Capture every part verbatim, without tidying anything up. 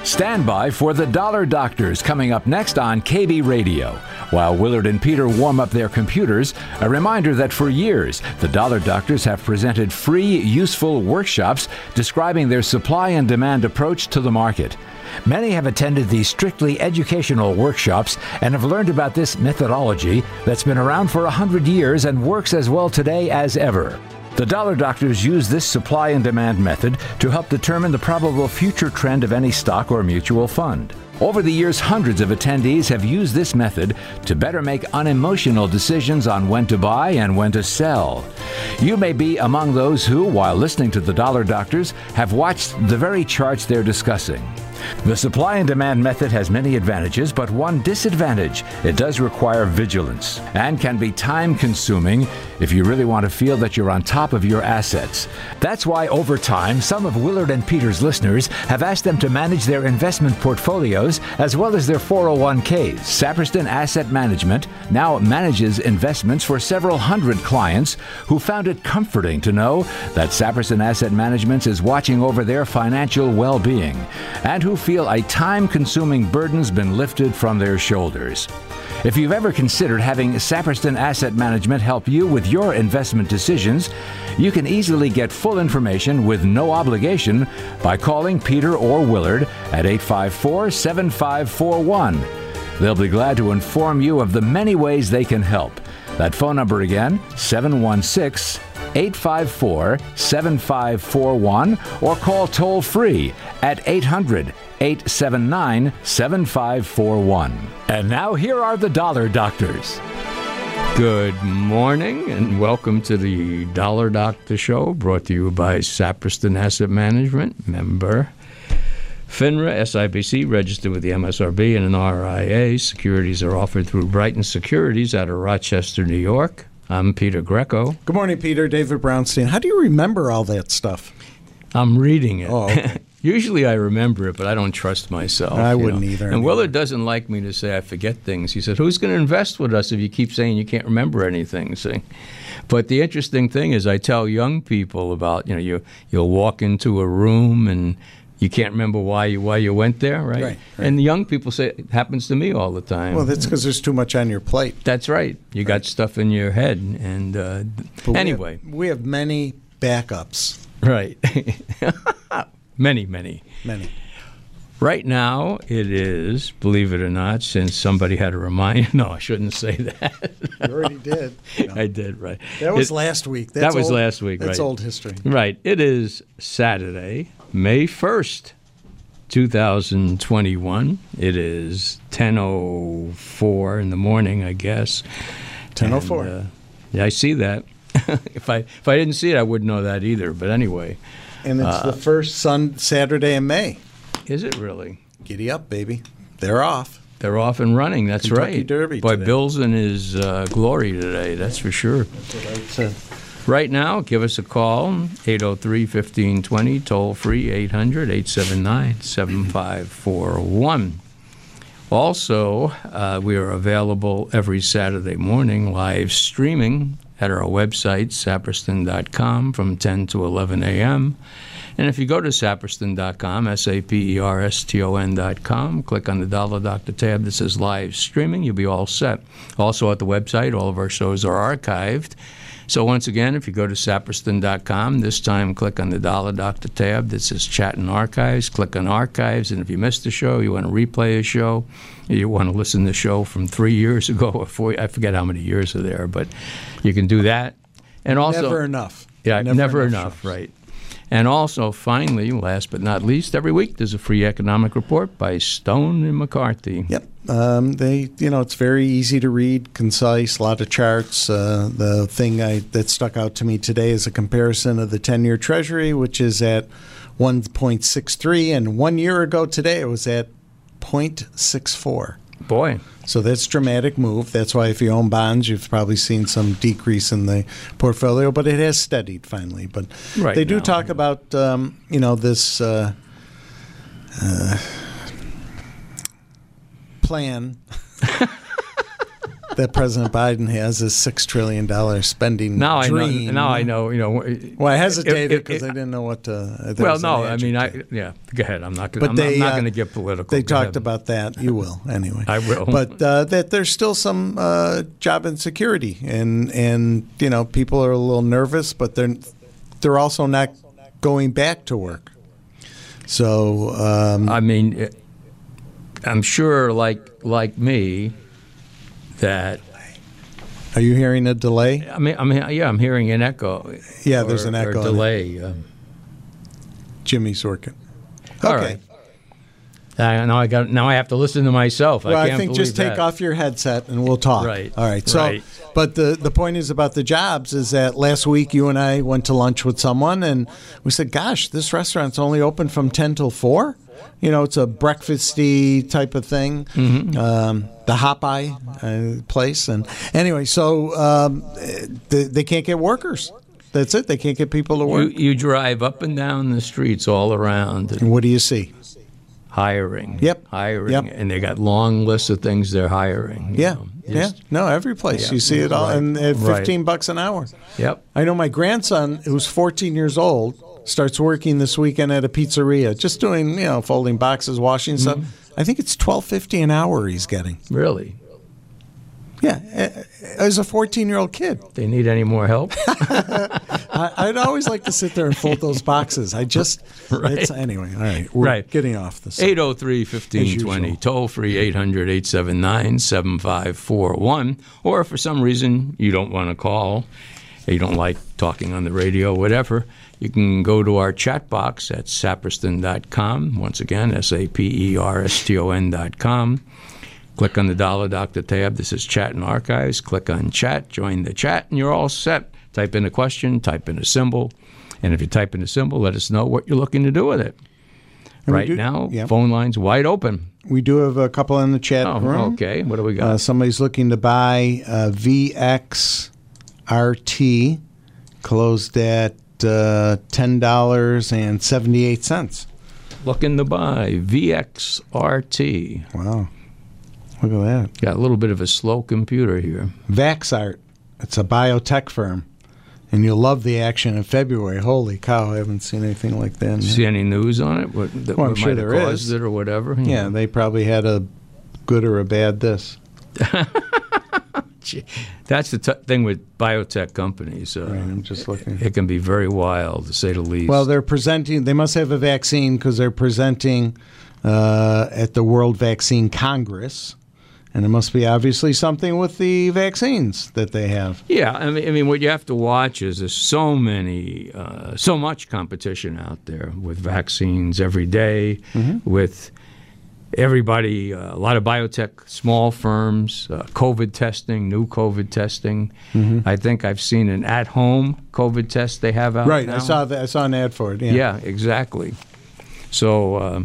Stand by for the Dollar Doctors coming up next on K B Radio. While Willard and Peter warm up their computers, a reminder that for years, the Dollar Doctors have presented free, useful workshops describing their supply and demand approach to the market. Many have attended these strictly educational workshops and have learned about this methodology that's been around for a hundred years and works as well today as ever. The Dollar Doctors use this supply and demand method to help determine the probable future trend of any stock or mutual fund. Over the years, hundreds of attendees have used this method to better make unemotional decisions on when to buy and when to sell. You may be among those who, while listening to the Dollar Doctors, have watched the very charts they're discussing. The supply and demand method has many advantages, but one disadvantage: it does require vigilance and can be time-consuming if you really want to feel that you're on top of your assets. That's why, over time, some of Willard and Peter's listeners have asked them to manage their investment portfolios as well as their four oh one k's. Saperston Asset Management now manages investments for several hundred clients who found it comforting to know that Saperston Asset Management is watching over their financial well-being, and who feel a time-consuming burden's been lifted from their shoulders. If you've ever considered having Saperston Asset Management help you with your investment decisions, you can easily get full information with no obligation by calling Peter or Willard at eight five four, seven five four one. They'll be glad to inform you of the many ways they can help. That phone number again, seven one six, eight five four, seven five four one, or call toll-free at eight hundred, eight seven nine, seven five four one. And now here are the Dollar Doctors. Good morning and welcome to the Dollar Doctor Show, brought to you by Saperston Asset Management, member FINRA, S I B C, registered with the M S R B and an R I A. Securities are offered through Brighton Securities out of Rochester, New York. I'm Peter Greco. Good morning, Peter. David Brownstein. How do you remember all that stuff? I'm reading it. Oh, okay. Usually I remember it, but I don't trust myself. I wouldn't know? either. And anymore. Willard doesn't like me to say I forget things. He said, who's going to invest with us if you keep saying you can't remember anything? See? But the interesting thing is I tell young people about, you know, you, you'll walk into a room and you can't remember why you why you went there, right? Right, right. And the young people say it happens to me all the time. Well, that's because there's too much on your plate. That's right. You Right. got stuff in your head. And uh, But anyway. We have, we have many backups. Right. many, many. Many. Right now, it is, believe it or not, since somebody had to remind, no, I shouldn't say that. You already did. No. I did, right. That was It- last week. That's that was old, last week, That's right. old history. Right. It is Saturday, May first, two thousand twenty-one. It is ten oh four in the morning, I guess. ten oh four. And, uh, yeah, I see that. if I if I didn't see it, I wouldn't know that either. But anyway. And it's uh, the first sun Saturday in May. Is it really? Giddy up, baby. They're off. They're off and running. That's Kentucky right. Derby Boy, today. Bill's in his uh, glory today. That's for sure. That's what I said. Right now, give us a call, eight oh three, one five two zero, toll free, eight hundred, eight seven nine, seven five four one. Also, uh, we are available every Saturday morning live streaming at our website, saperston dot com, from ten to eleven a.m. And if you go to saperston dot com, S A P E R S T O N dot com, click on the Dollar Doctor tab that says live streaming, you'll be all set. Also at the website, all of our shows are archived. So once again, if you go to saperston dot com, this time click on the Dollar Doctor tab that says Chat and Archives. Click on Archives, and if you missed a show, you want to replay a show, you want to listen to the show from three years ago or four, I forget how many years are there, but you can do that. And also, Never enough. Yeah, never, Never enough, enough shows. right. And also, finally, last but not least, every week there's a free economic report by Stone and McCarthy. Yep. Um, they, you know, it's very easy to read, concise, a lot of charts. Uh, the thing I, that stuck out to me today is a comparison of the ten-year Treasury, which is at one point six three, and one year ago today it was at zero point six four. Boy. So that's a dramatic move. That's why if you own bonds, you've probably seen some decrease in the portfolio, but it has steadied finally. But Right they do now. talk about, um, you know, this uh, uh, plan that President Biden has his six trillion dollars spending now dream. I know. Now I know. You know. Well, I hesitated if- because if- I didn't know what to. Well, no. I mean, I yeah. Go ahead. I'm not going. But I'm they, not, not uh, going to get political. They Go talked ahead. about that. You will anyway. I will. But uh, that there's still some uh, job insecurity, and and you know people are a little nervous, but they're they're also not going back to work. So um, I mean, it- I'm sure, like like me, that are you hearing a delay? I mean, I mean, yeah, I'm hearing an echo. Yeah, there's or- an or echo in it. delay. Uh, Jimmy Sorkin. All Okay. right. Uh, now I got. Now I have to listen to myself. Well, I I, can't think just believe take that. off your headset and we'll talk. Right. All right. So, Right. but the the point is about the jobs is that last week you and I went to lunch with someone and we said, "Gosh, this restaurant's only open from ten till four." You know, it's a breakfasty type of thing. Mm-hmm. Um, the Hop-Eye uh, place, and anyway, so um, they, they can't get workers. That's it. They can't get people to You, work. you drive up and down the streets all around and And what do you see? hiring. Yep. Hiring. Yep. And they got long lists of things they're hiring. you Yeah, know, yeah. just- No, every place Yeah, you see it all, right, and at right. fifteen bucks an hour. Yep. I know my grandson, who's fourteen years old, starts working this weekend at a pizzeria, just doing, you know, folding boxes, washing stuff. Mm-hmm. I think it's twelve fifty an hour he's getting. Really? Yeah, a- as a fourteen-year-old kid. They need any more help? I, I'd always like to sit there and fold those boxes. I just, Right. it's, anyway, all right, we're Right. getting off this. eight oh three, fifteen twenty, toll free eight hundred, eight seven nine, seven five four one. Or if for some reason you don't want to call, you don't like talking on the radio, whatever, you can go to our chat box at saperston dot com. Once again, S A P E R S T O N dot com. Click on the Dollar Doctor tab. This is Chat and Archives. Click on Chat, join the chat, and you're all set. Type in a question, type in a symbol, and if you type in a symbol, let us know what you're looking to do with it. And we Right do- now, yeah. phone lines wide open. We do have a couple in the chat Oh, room. okay. What do we got? Uh, somebody's looking to buy uh, V X R T, closed at uh, ten dollars and seventy-eight cents. Looking to buy V X R T. Wow. Look at that. Got a little bit of a slow computer here. Vaxart. It's a biotech firm. And you'll love the action in February. Holy cow, I haven't seen anything like that. in- See any news on it? What, that Well, I'm what sure might have there caused is. it or whatever? Yeah, they probably had a good or a bad this. Gee, That's the t- thing with biotech companies. Uh, Right, I'm just looking. It can be very wild, to say the least. Well, they're presenting, they must have a vaccine because they're presenting uh, at the World Vaccine Congress. And it must be obviously something with the vaccines that they have. Yeah, I mean, I mean, what you have to watch is there's so many, uh, so much competition out there with vaccines every day, Mm-hmm. with everybody, uh, a lot of biotech, small firms, uh, COVID testing, new COVID testing. Mm-hmm. I think I've seen an at-home COVID test they have out Right, now. I saw that. I saw an ad for it. Yeah, Yeah, exactly. So, uh,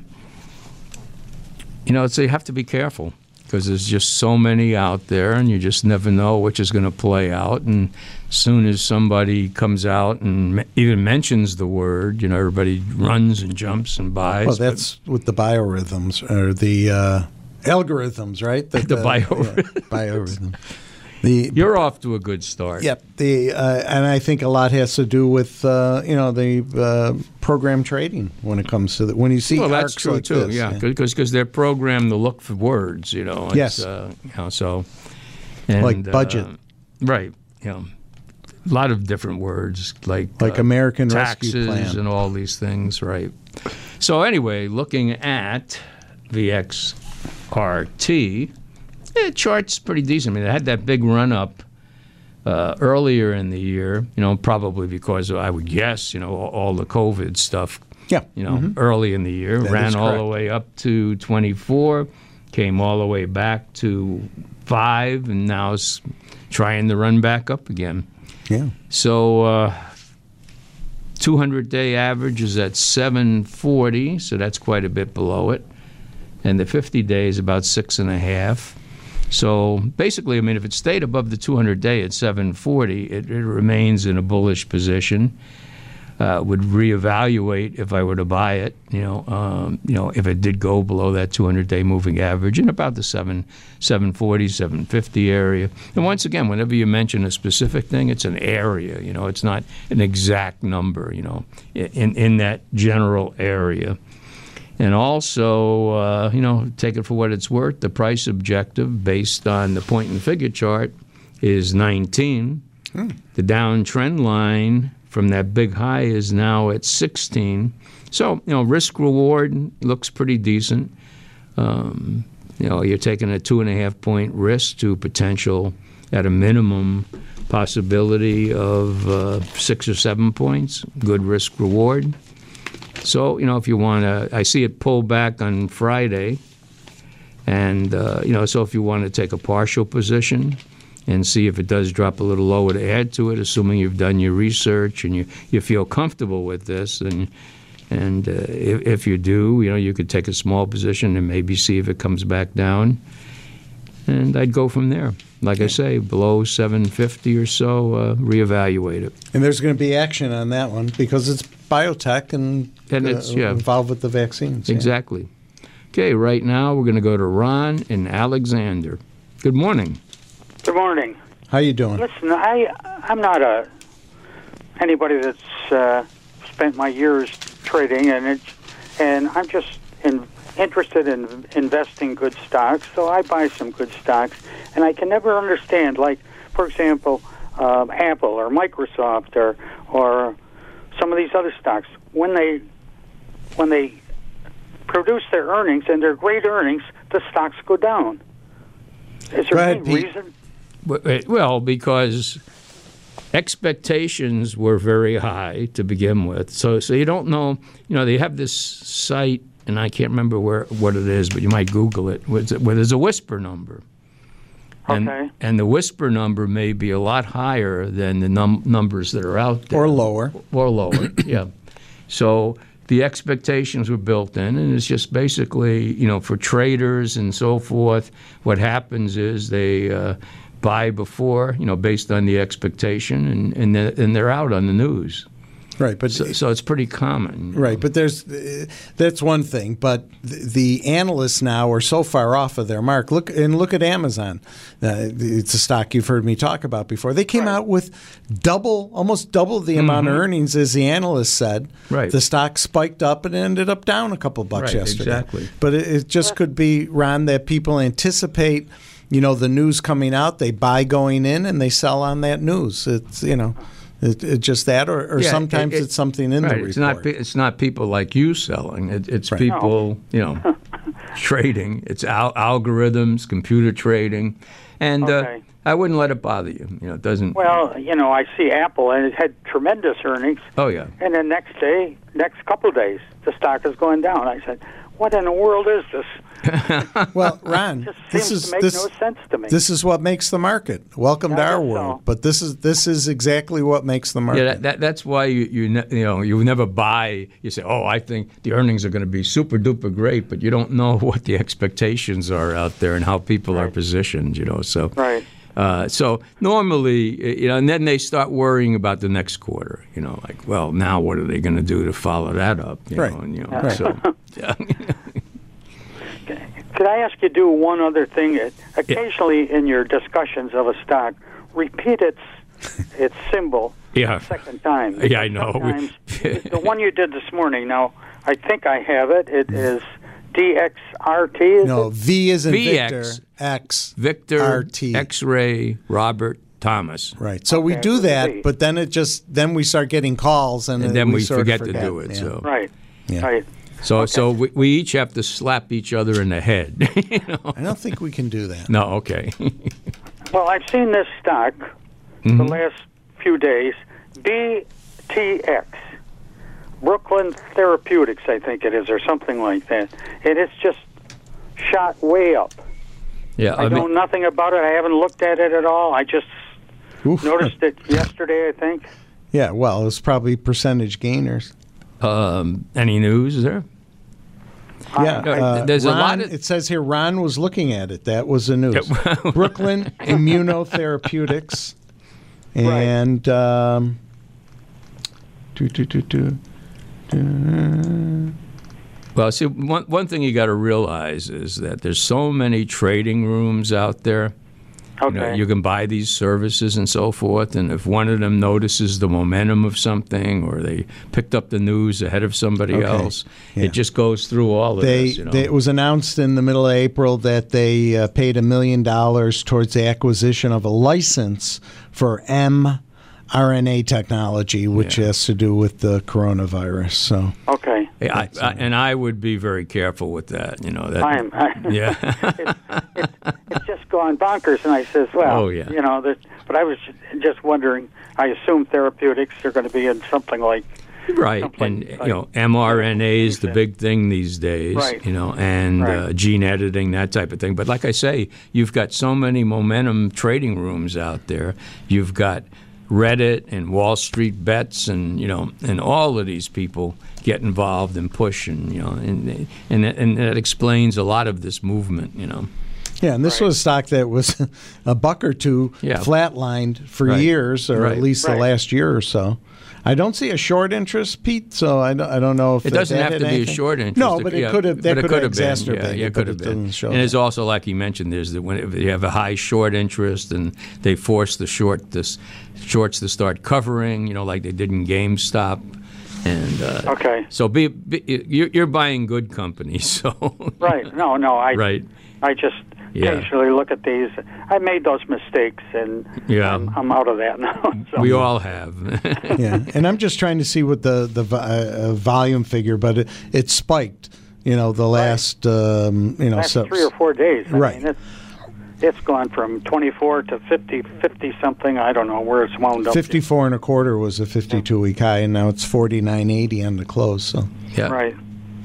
you know, so you have to be careful. Because there's just so many out there, and you just never know which is going to play out. And as soon as somebody comes out and me- even mentions the word, you know, everybody runs and jumps and buys. Well, that's with the biorhythms or the uh, algorithms, right? That, The uh, biorhythm. yeah, biorhythm. The But you're off to a good start. Yep. The uh, and I think a lot has to do with uh, you know the uh, program trading when it comes to the, when you see Well, that's arcs true like too. this, Yeah, because they're programmed to look for words. You know. It's, Yes. Uh, you know, so. And, Like budget. Uh, right. You know, a lot of different words like like uh, American taxes Rescue Plan. and all these things, right? So anyway, looking at V X R T, it charts pretty decent. I mean, it had that big run up uh, earlier in the year, you know, probably because I would guess, you know, all, all the COVID stuff, Yeah. you know, early in the year, That ran is all the correct. way up to twenty-four, came all the way back to five, and now it's trying to run back up again. Yeah. So uh, two hundred day average is at seven forty, so that's quite a bit below it. And the fifty day is about six and a half. So basically, I mean, if it stayed above the two hundred day at seven forty, it, it remains in a bullish position. uh, would reevaluate if I were to buy it. You know, um, you know, if it did go below that two hundred day moving average in about the seven seven forty, seven fifty area. And once again, whenever you mention a specific thing, it's an area. You know, it's not an exact number. You know, in in that general area. And also, uh, you know, take it for what it's worth. The price objective based on the point and figure chart is nineteen. Hmm. The downtrend line from that big high is now at sixteen. So, you know, risk reward looks pretty decent. Um, you know, you're taking a two and a half point risk to potential, at a minimum, possibility of uh, six or seven points. Good risk reward. So, you know, if you want to, I see it pull back on Friday. And, uh, you know, so if you want to take a partial position and see if it does drop a little lower to add to it, assuming you've done your research and you, you feel comfortable with this, and, and uh, if, if you do, you know, you could take a small position and maybe see if it comes back down. And I'd go from there. Like I say, below seven fifty or so, uh, reevaluate it. And there's going to be action on that one because it's biotech and, and it's, uh, yeah. involved with the vaccines. Exactly. Yeah. Okay, right now we're going to go to Ron in Alexander. Good morning. Good morning. How you doing? Listen, I, I'm not a anybody that's uh, spent my years trading, and it's, and I'm just in, interested in investing good stocks, so I buy some good stocks, and I can never understand, like, for example, uh, Apple or Microsoft or or some of these other stocks, when they when they produce their earnings, and they're great earnings, the stocks go down. Is there ahead, any Pete. reason? Well, because expectations were very high to begin with. So so you don't know, you know, they have this site, and I can't remember where what it is, but you might Google it, where there's a whisper number. And, Okay. and the whisper number may be a lot higher than the num- numbers that are out there. Or lower. Or lower, yeah. So the expectations were built in, and it's just basically, you know, for traders and so forth, what happens is they uh, buy before, you know, based on the expectation, and, and, they're, and they're out on the news. Right, but So, so it's pretty common. right, but there's uh, that's one thing. But the, the analysts now are so far off of their mark. Look and look at Amazon. Uh, it's a stock you've heard me talk about before. They came Right. out with double, almost double the amount of earnings as the analysts said. Right. The stock spiked up and ended up down a couple bucks Right, yesterday. exactly. But it, it just could be, Ron, that people anticipate, you know, the news coming out. They buy going in and they sell on that news. It's you know. It, it just that, or, or Yeah, sometimes it- it- it's something in right, the report. It's not, pe- it's not people like you selling. It, it's Right. people, you know, trading. It's al- algorithms, computer trading. And Okay. uh, I wouldn't let it bother you. You know, it doesn't. Well, you know, I see Apple, and it had tremendous earnings, oh, yeah. and then next day, next couple of days, the stock is going down. I said, what in the world is this? Well, Ron, It just this seems is to make this, no sense to me. this is what makes the market. Welcome I to our guess world. so. But this is this is exactly what makes the market. Yeah, that, that, that's why you you, ne- you know you never buy. You say, oh, I think the earnings are going to be super duper great, but you don't know what the expectations are out there and how people are positioned. You know, so Right. Uh, so normally, you know, and then they start worrying about the next quarter. You know, like, well, now what are they going to do to follow that up? You Right. know, and, you know, Right. so yeah. Could I ask you to do one other thing? Occasionally in your discussions of a stock, repeat its its symbol Yeah. a second time. Yeah, I know. Sometimes, the one you did this morning, now, I think I have it. It is D X R T, is no, it? V is in V X. Victor, X, Victor, R T. X-ray, Robert, Thomas. Right. So we Okay, do with a that, V. but then it just then we start getting calls, and, And uh, then we, sort of forget, forget to do it. Yeah. So, Right. Yeah. Right. so, so we, we each have to slap each other in the head. you know? I don't think we can do that. No, okay. Well, I've seen this stock Mm-hmm. the last few days, B T X, Brooklyn Therapeutics, I think it is, or something like that. And it's just shot way up. Yeah, I, I know mean, nothing about it. I haven't looked at it at all. I just Oof. noticed it yesterday, I think. Yeah. Well, it was probably percentage gainers. um, any news there? Yeah, I- uh, there's a Ron, lot of- it says here Ron was looking at it. That was the news. Brooklyn Immunotherapeutics, and um, Do, do, do, do. Do. Well, see, one one thing you got to realize is that there's so many trading rooms out there. Okay. You know, you can buy these services and so forth, and if one of them notices the momentum of something, or they picked up the news ahead of somebody Okay. else, Yeah. it just goes through all of They, this. You know? they, it was announced in the middle of April that they uh, paid a million dollars towards the acquisition of a license for mRNA technology, which Yeah. has to do with the coronavirus. So, Okay. Yeah, I, I, and I would be very careful with that. You know that. I am. I, Yeah. it's, it's, it's just gone bonkers, and I says, well, Oh, yeah. you know, that, but I was just wondering. I assume therapeutics are going to be in something like Right, something and like- you know, mRNA is the big thing these days. Right. You know, and Right. uh, gene editing, that type of thing. But like I say, you've got so many momentum trading rooms out there. You've got Reddit and Wall Street Bets, and you know, and all of these people get involved and push, and you know, and and and that explains a lot of this movement. You know. yeah, and this Right. was stock that was a buck or two Yeah. flatlined for Right. years, or Right. at least Right. the last year or so. I don't see a short interest, Pete, so I don't, I don't know if It doesn't that have had to be a anything. short interest. No, but it yeah, could have. That but it could could have have been. exacerbated. Yeah, yeah, it could have but been. doesn't show And that. there's also, like you mentioned, there's the when if you have a high short interest and they force the short this shorts to start covering, you know, like they did in GameStop. And uh, Okay. so be, be you're, you're buying good companies. So right. No, no. I right. I just Yeah. occasionally look at these. I made those mistakes, and Yeah. I'm, I'm out of that now. So. We all have. Yeah, and I'm just trying to see what the the vo- uh, volume figure, but it, it spiked. You know, the last um, you know last so, three or four days. I Right. mean, it's, it's gone from twenty-four to fifty, fifty something. I don't know where it's wound up. to. fifty-four and a quarter was a fifty-two week high, and now it's forty-nine eighty on the close. So, Yeah. Right.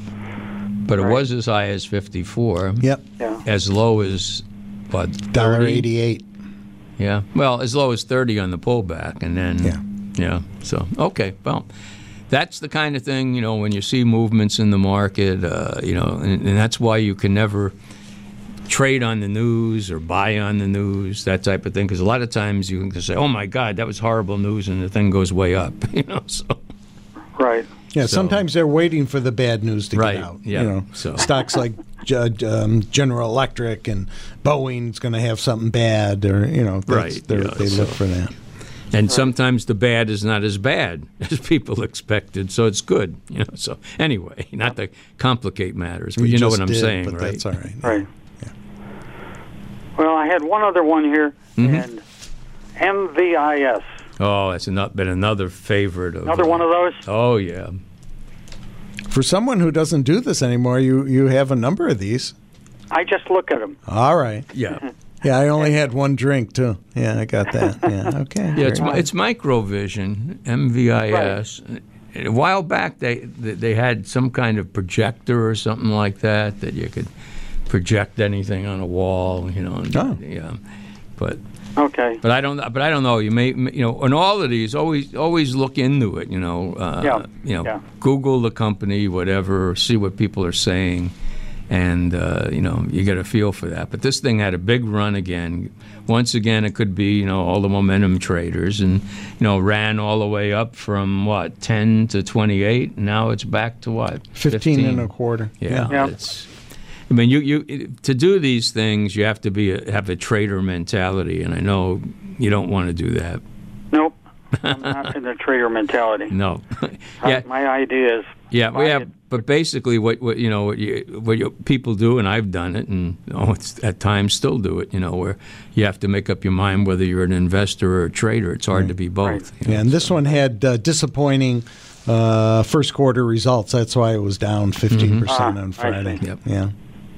But it Right. was as high as fifty-four. yep, Yeah. As low as what? dollar thirty? eighty-eight. Yeah. Well, as low as thirty on the pullback, and then Yeah. yeah. So okay, well, that's the kind of thing, you know, when you see movements in the market, uh, you know, and, and that's why you can never trade on the news or buy on the news, that type of thing, because a lot of times you can say, "Oh my God, that was horrible news," and the thing goes way up, you know. So Right. Yeah, So- sometimes they're waiting for the bad news to Right, get out. yeah, You know, so- stocks like Ju- um, General Electric and Boeing's going to have something bad, or you know, that's, Right, they're- yeah, they look so- for that. and sometimes the bad is not as bad as people expected, so it's good, you know. So anyway, not to complicate matters, but We you know just what I'm did, saying, but right? that's all right. Right. Well, I had one other one here, Mm-hmm. and M V I S. Oh, that's not been another favorite of Another uh, one of those? Oh yeah. For someone who doesn't do this anymore, you you have a number of these. I just look at them. All right. Yeah. Yeah, I only had one drink too. Yeah, I got that. Yeah, okay. Yeah, it's Very mi- it's Microvision, M V I S. A while back, they they had some kind of projector or something like that that you could project anything on a wall, you know. And, Oh. Yeah, but Okay. but I don't but I don't know. You may you know, on all of these, always always look into it. You know, uh, Yeah, you know, yeah. Google the company, whatever, see what people are saying. And, uh, you know, you get a feel for that. But this thing had a big run again. Once again, it could be, you know, all the momentum traders. And, you know, ran all the way up from, what, ten to twenty-eight. And now it's back to, what, Fifteen and a quarter. Yeah. Yeah. It's, I mean, you, you to do these things, you have to be a, have a trader mentality. And I know you don't want to do that. Nope. I'm not in the trader mentality. No. I- yeah. My idea is Yeah, buy we have, it. but basically, what, what you know, what, you, what you, people do, and I've done it, and oh, it's, at times still do it. You know, where you have to make up your mind whether you're an investor or a trader. It's hard to be both. Right. you know, Yeah, and this so. one had uh, disappointing uh, first quarter results. That's why it was down fifteen percent Ah, on I Friday. see. Yep. Yeah.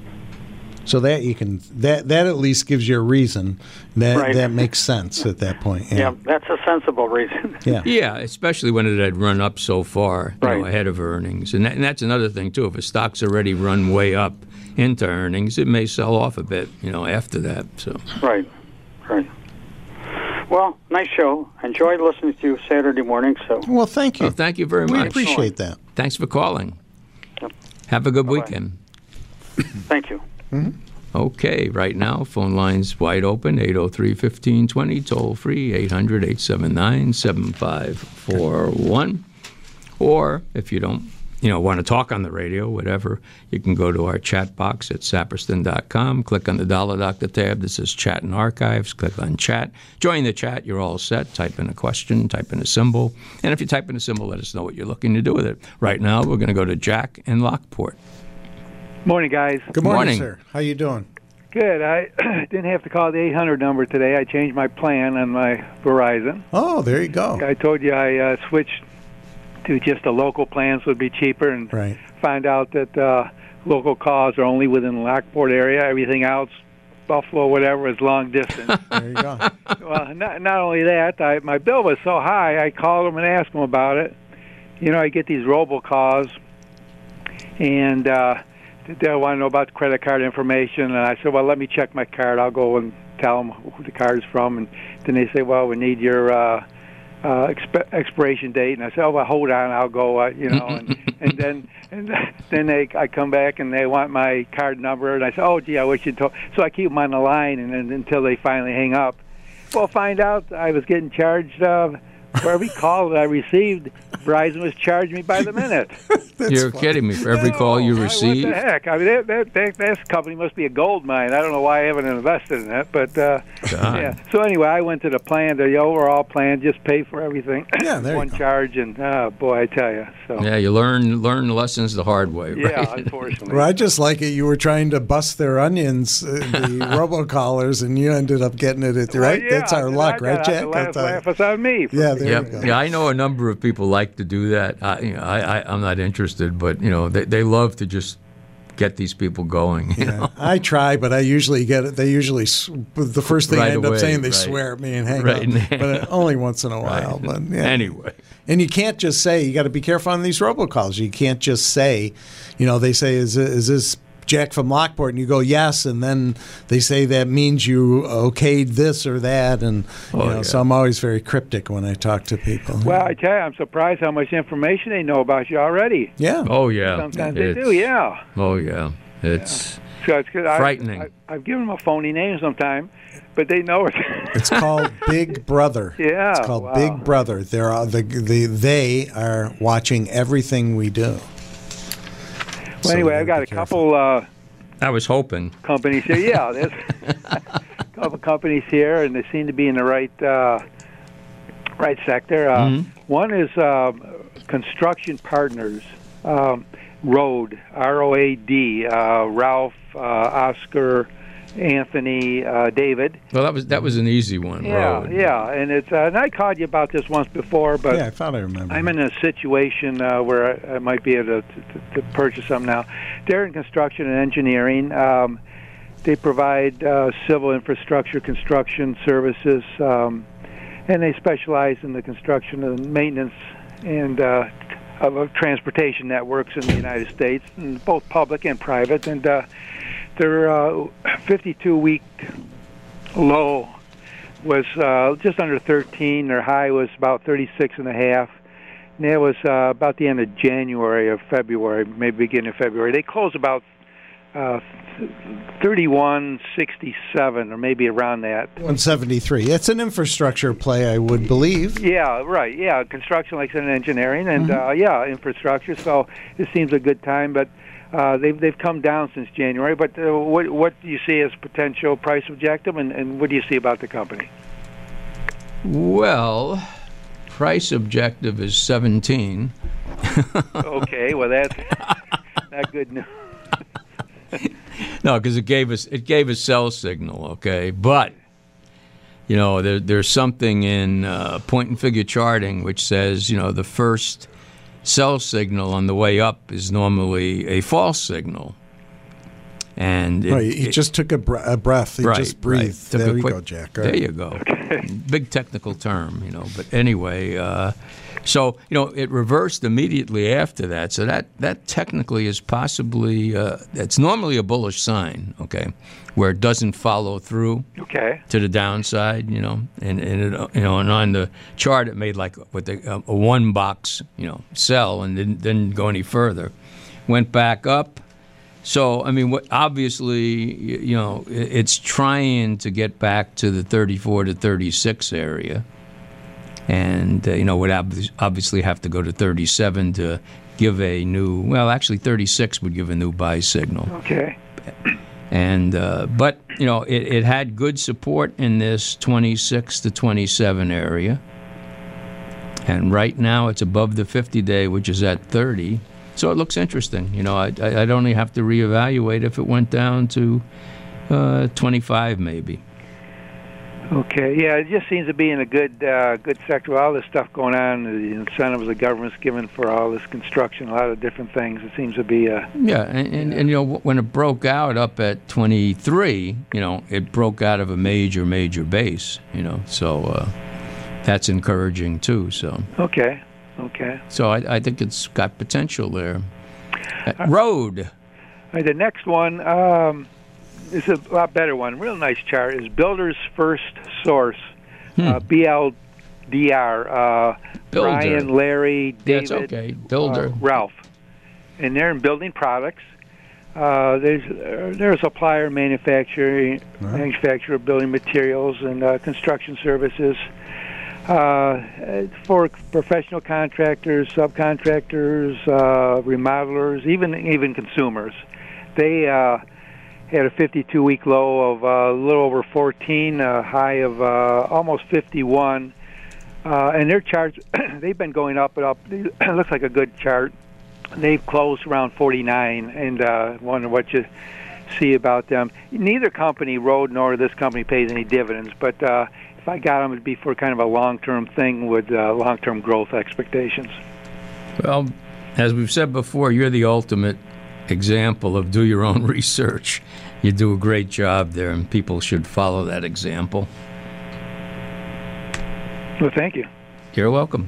So that you can that that at least gives you a reason. That Right. that makes sense at that point. yeah. Yeah. that's a sensible reason. Yeah. Yeah, especially when it had run up so far, you know, Right. ahead of earnings, and, that, and that's another thing too. If a stock's already run way up into earnings, it may sell off a bit, you know, after that. So Right. Right. Well, nice show. Enjoyed listening to you Saturday morning. So Well, thank you. well, thank you very we much. appreciate that. Thanks for calling. Yep. Have a good Bye-bye. weekend. thank you. Okay, right now, phone lines wide open, eight oh three, fifteen twenty, toll free, eight hundred, eight seven nine, seven five four one. Or if you don't, you know, want to talk on the radio, whatever, you can go to our chat box at saperston dot com, click on the Dollar Doctor tab that says Chat and Archives, click on Chat. Join the chat, you're all set. Type in a question, type in a symbol. And if you type in a symbol, let us know what you're looking to do with it. Right now, we're going to go to Jack in Lockport. Morning, guys. Good morning, Morning. sir. How you doing? Good. I didn't have to call the eight hundred number today. I changed my plan on my Verizon. Oh, there you go. I told you I uh, switched to just the local plans would be cheaper, and Right. find out that uh, local calls are only within the Lockport area. Everything else, Buffalo, whatever, is long distance. There you go. Well, not, not only that, I, my bill was so high, I called them and asked them about it. You know, I get these robocalls, and uh, they want to know about the credit card information. And I said, well, let me check my card. I'll go and tell them who the card is from. And then they say, well, we need your uh, uh, exp- expiration date. And I said, oh, well, hold on, I'll go, uh, you know. And, and then and then they, I come back, and they want my card number. And I say, oh, gee, I wish you'd told. So I keep them on the line and then, until they finally hang up. Well, find out I was getting charged uh, for every call that I received. Verizon was charging me by the minute. You're funny. kidding me. For every call you No, I- receive? What the heck? I mean, that, that, that, that company must be a gold mine. I don't know why I haven't invested in it, but uh, God. yeah. So anyway, I went to the plan, the overall plan, just pay for everything. Yeah, there you One go. charge, and oh, boy, I tell you. So Yeah, you learn learn lessons the hard way, right? yeah, unfortunately. Well, I just like it. You were trying to bust their onions, uh, the robocallers, and you ended up getting it at the Well, right. yeah, That's our and luck, I- right, I- Jack? The I'll last tell you. laugh was on me. Yeah, there Yeah, you go. yeah. I know a number of people like to do that. I, you know, I, I, I'm not interested, but you know, they, they love to just get these people going. You Yeah, know? I try, but I usually get it. They usually s- the first thing I Right end away, up saying, they right. swear at me and hang Right. up. But only once in a while. Right. But yeah. Anyway, And you can't just say, you got to be careful on these robocalls. You can't just say, you know, they say, is, is this Jack from Lockport? And you go, yes. And then they say that means you okayed this or that. And, you Oh, know, yeah. so I'm always very cryptic when I talk to people. Well, I tell you, I'm surprised how much information they know about you already. yeah. oh yeah, Sometimes they It's- do, yeah. Oh yeah, it's So it's good. I- Frightening. I, I've given them a phony name sometime, but they know it. It's called Big Brother. Yeah, It's called wow. Big Brother. They're, uh, the, the, they are watching everything we do. Well, So anyway, you I've gotta got a be careful. couple uh, I was hoping. companies here. Yeah, there's a couple companies here, and they seem to be in the right uh, right sector. Uh, Mhm. One is uh, Construction Partners um, Road, R O A D. Uh, Ralph, uh, Oscar, Anthony, uh, David. Well, that was that was an easy one. Yeah, Road. yeah, and it's uh, and I called you about this once before, but Yeah, I thought I remember. I'm in a situation uh, where I, I might be able to, to, to purchase some now. They're in construction and engineering. Um, they provide uh, civil infrastructure construction services, um, and they specialize in the construction and maintenance and uh, of, of transportation networks in the United States, and both public and private. And uh, their uh, fifty-two week low was uh, just under thirteen. Their high was about thirty-six and a half. And that was uh, about the end of January or February, maybe beginning of February. They closed about uh, thirty-one sixty-seven, or maybe around that. one seventy-three. It's an infrastructure play, I would believe. Yeah, right. Yeah, construction, like I said, and engineering, and uh, yeah, infrastructure. So it seems a good time, but uh, they've they've come down since January. But uh, what what do you see as potential price objective, and, and what do you see about the company? Well, price objective is seventeen. Okay, well that's not good news. No, because it gave us it gave a sell signal. Okay, but you know there, there's something in uh, point and figure charting which says you know the first sell signal on the way up is normally a false signal. And it, Right, he it- just took a, br- a breath. He right, just breathed. right. Took a There you quick- go, Jack. There you go. Big technical term, you know. But anyway, uh, so you know, it reversed immediately after that. So that that technically is possibly uh, it's normally a bullish sign, okay, where it doesn't follow through Okay. to the downside, you know, and, and it, you know, and on the chart it made like with the, a, a one box, you know, sell and didn't didn't go any further, went back up. So I mean, what, obviously, you, you know, it, it's trying to get back to the thirty-four to thirty-six area, and uh, you know would ob- obviously have to go to thirty-seven to give a new. Well, actually, thirty-six would give a new buy signal. Okay. And uh, but you know it, it had good support in this twenty-six to twenty-seven area, and right now it's above the fifty-day, which is at thirty. So it looks interesting. You know, I, I'd only have to reevaluate if it went down to uh, twenty-five, maybe. Okay, yeah, it just seems to be in a good uh, good sector. All this stuff going on, the incentives the government's given for all this construction, a lot of different things. It seems to be. Uh, yeah, and, and, and you know when it broke out up at twenty-three, you know, it broke out of a major, major base. You know, so uh, that's encouraging too. So. Okay. Okay. So I, I think it's got potential there. Uh, road. All right, the next one. Um, It's a lot better one. Real nice chart is Builder's First Source, hmm. uh, B L D R. Uh, Brian, Larry, David, That's okay. Builder. Uh, Ralph, and they're in building products. Uh, there's uh, they're a supplier, manufacturer, right. manufacturer of building materials and uh, construction services uh, for professional contractors, subcontractors, uh, remodelers, even even consumers. They. Uh, had a fifty-two week low of uh, a little over fourteen, a high of uh, almost fifty-one. Uh, and their charts, they've been going up and up. It looks like a good chart. They've closed around forty-nine, and uh, wonder what you see about them. Neither company, Road nor this company, pays any dividends, but uh, if I got them, it'd be for kind of a long-term thing with uh, long-term growth expectations. Well, as we've said before, you're the ultimate example of do your own research. You do a great job there, and people should follow that example. Well, thank you. You're welcome.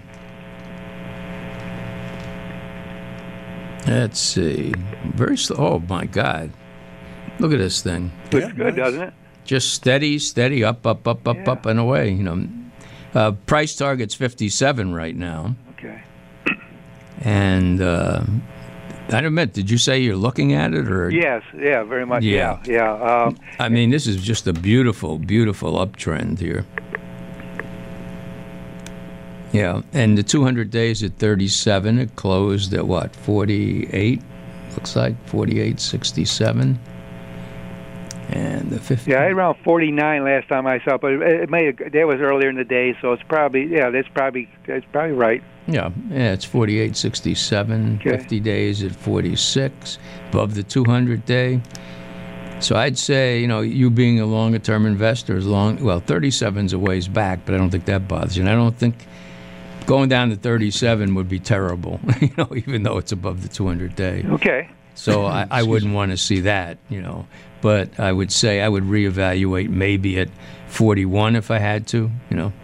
Let's see. Very slow. Oh, my God. Look at this thing. Looks Yeah, good, nice. doesn't it? Just steady, steady, up, up, up, up, Yeah. up, and away. You know, uh, price target's fifty-seven right now. Okay. And uh, I admit, did you say you're looking at it, or? Yes, yeah, very much. Yeah. Yeah, yeah. Um, I mean, this is just a beautiful, beautiful uptrend here. Yeah, and the two hundred days at thirty-seven, it closed at what, forty-eight? Looks like forty-eight sixty-seven. And the fifty. Yeah, I had around forty-nine last time I saw, but it, it may have, that was earlier in the day, so it's probably yeah, that's probably that's probably right. Yeah, yeah, it's forty-eight sixty-seven. Okay. fifty days at forty-six, above the two hundred day. So I'd say, you know, you being a longer term investor is long. Well, thirty-seven's a ways back, but I don't think that bothers you. And I don't think going down to thirty-seven would be terrible, you know, even though it's above the two hundred day. Okay. So I, I wouldn't want to see that, you know. But I would say I would reevaluate maybe at forty-one if I had to, you know.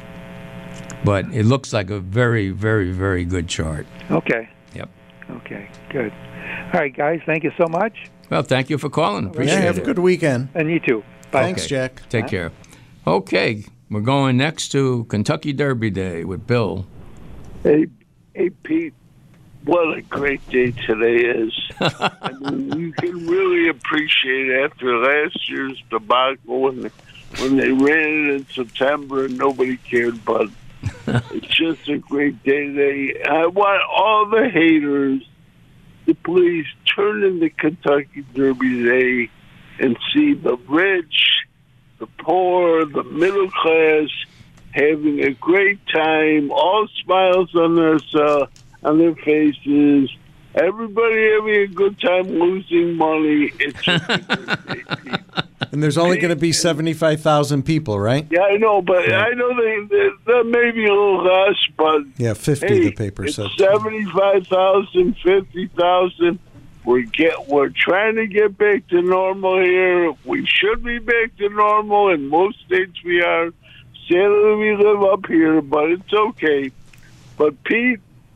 But it looks like a very, very, very good chart. Okay. Yep. Okay, good. All right, guys, thank you so much. Well, thank you for calling. Appreciate Yeah, have it. a good weekend. And you too. Bye. Thanks, Jack. Take care. Okay, we're going next to Kentucky Derby Day with Bill. Hey, hey, Pete, what a great day today is. I mean, you can really appreciate after last year's debacle when they, when they ran it in September and nobody cared, but it's just a great day today. I want all the haters to please turn in the Kentucky Derby today and see the rich, the poor, the middle class having a great time, all smiles on their uh, on their faces, everybody having a good time losing money. It's just a great day, Pete. And there's only going to be seventy-five thousand people, right? Yeah, I know, but Yeah. I know they, they, they may be a little less, but Yeah, fifty, hey, the paper it's said. seventy-five thousand, fifty thousand. We get, we're trying to get back to normal here. We should be back to normal. In most states we are. Sadly, we live up here, but it's okay. But, Pete,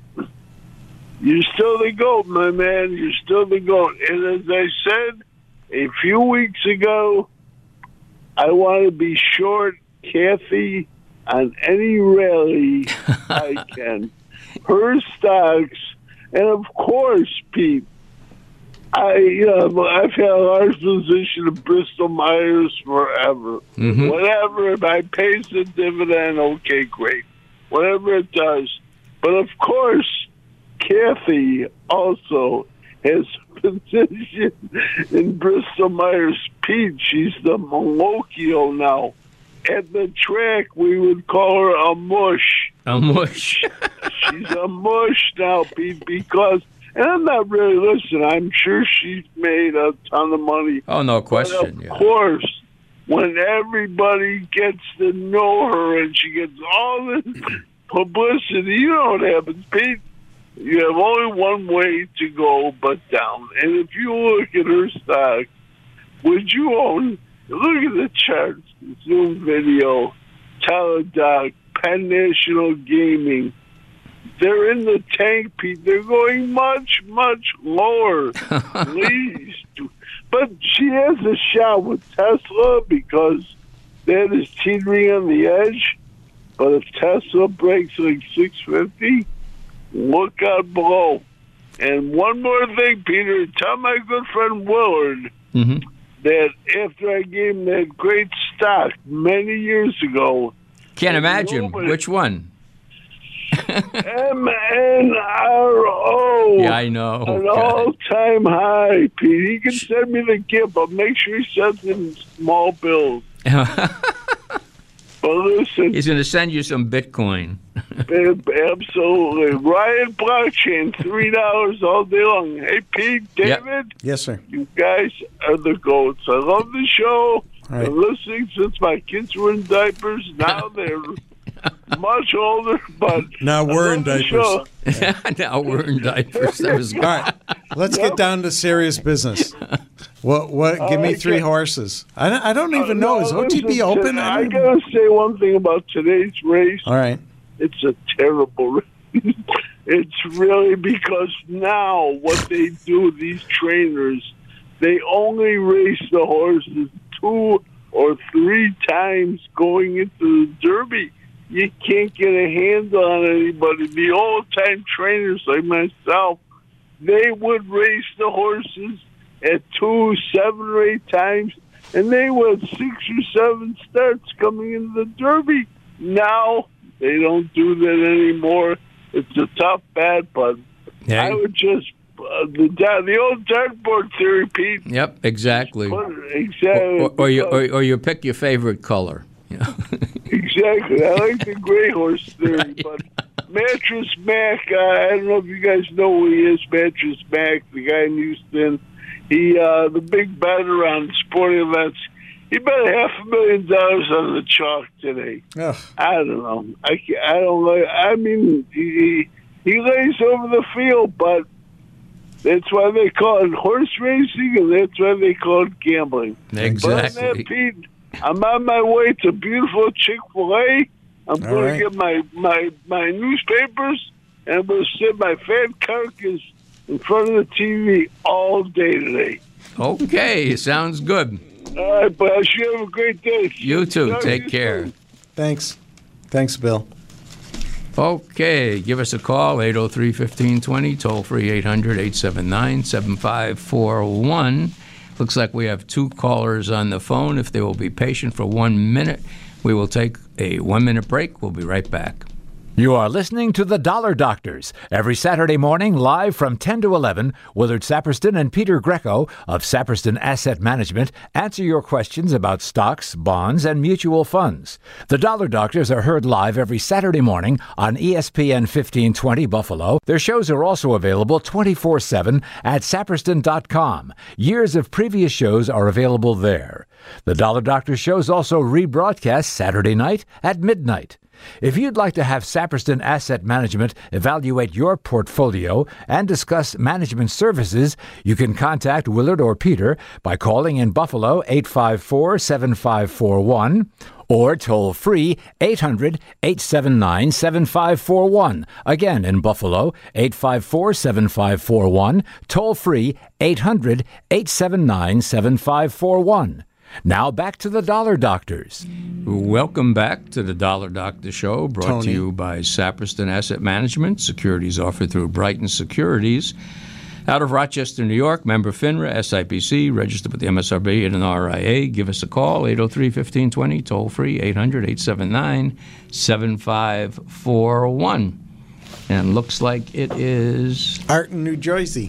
you're still the GOAT, my man. You're still the GOAT. And as I said a few weeks ago, I want to be short Kathy on any rally I can. Her stocks, and of course, Pete, I, you know, I've had a large position of Bristol Myers forever. Mhm. Whatever, if I pays the dividend, okay, great. whatever it does. But of course, Kathy also has a position in Bristol Myers Pete. She's the Malocchio now. At the track, we would call her a mush. A mush. She's a mush now, Pete, because, and I'm not really listening, I'm sure she's made a ton of money. Oh, no question. But of yeah. course, when everybody gets to know her and she gets all this publicity, you know what happens, Pete? You have only one way to go but down. And if you look at her stock, would you own, look at the charts, Zoom Video, Teladoc, Penn National Gaming. They're in the tank, Pete. They're going much, much lower. Please. But she has a shot with Tesla because that is teetering on the edge. But if Tesla breaks like six fifty, look out below. And one more thing, Peter. Tell my good friend Willard mm-hmm. that after I gave him that great stock many years ago. Can't imagine. Nobody, Which one? M N R O. Yeah, I know. An God. all-time high, Pete. He can send me the gift, but make sure he sends in small bills. But listen. He's going to send you some Bitcoin. Absolutely. Ryan Blockchain, three dollars all day long. Hey, Pete, David. Yep. Yes, sir. You guys are the goats. I love the show. Right. I'm listening since my kids were in diapers. Now they're much older, but now we're in diapers. Now we're in diapers. That was all right. Let's get down to serious business. What? What? Give me three horses. I don't, I don't even know. Is O T B open? I gotta say one thing about today's race. All right. It's a terrible race. It's really because now what they do, these trainers, they only race the horses two or three times going into the Derby. You can't get a handle on anybody. The old-time trainers like myself, they would race the horses at two, seven or eight times, and they would have six or seven starts coming into the Derby. Now they don't do that anymore. It's a tough bet, but yeah. I would just uh, the the old dartboard theory, Pete. Yep, exactly. Exactly. Or, or, or you or, or you pick your favorite color. Yeah. Exactly. I like the gray horse theory, right. But Mattress Mac, uh, I don't know if you guys know who he is, Mattress Mac, the guy in Houston. He, uh, the big better on sporting events. He bet half a million dollars on the chalk today. Ugh. I don't know. I, I don't know. I mean, he, he lays over the field, but that's why they call it horse racing, and that's why they call it gambling. Exactly. But that, Pete, I'm on my way to beautiful Chick-fil-A. I'm going right. to get my, my, my newspapers, and I'm going to sit my fat carcass in front of the T V all day today. Okay, sounds good. All right, but you have a great day. You too. No, Take you care. Too. Thanks. Thanks, Bill. Okay, give us a call, eight oh three, fifteen twenty, toll free eight hundred, eight seven nine, seven five four one. Looks like we have two callers on the phone. If they will be patient for one minute, we will take a one-minute break. We'll be right back. You are listening to The Dollar Doctors. Every Saturday morning, live from ten to eleven, Willard Saperston and Peter Greco of Saperston Asset Management answer your questions about stocks, bonds, and mutual funds. The Dollar Doctors are heard live every Saturday morning on E S P N fifteen twenty Buffalo. Their shows are also available twenty-four seven at saperston dot com. Years of previous shows are available there. The Dollar Doctor shows also rebroadcast Saturday night at midnight. If you'd like to have Saperston Asset Management evaluate your portfolio and discuss management services, you can contact Willard or Peter by calling in Buffalo eight five four, seven five four one or toll free eight hundred, eight seven nine, seven five four one. Again, in Buffalo, eight five four, seven five four one, toll free eight hundred, eight seven nine, seven five four one. Now back to the Dollar Doctors. Welcome back to the Dollar Doctor Show, brought Tony. to you by Saperston Asset Management. Securities offered through Brighton Securities. Out of Rochester, New York, member FINRA, S I P C, registered with the M S R B and an R I A. Give us a call, eight oh three, fifteen twenty, toll free, eight hundred, eight seven nine, seven five four one. And looks like it is Art in New Jersey.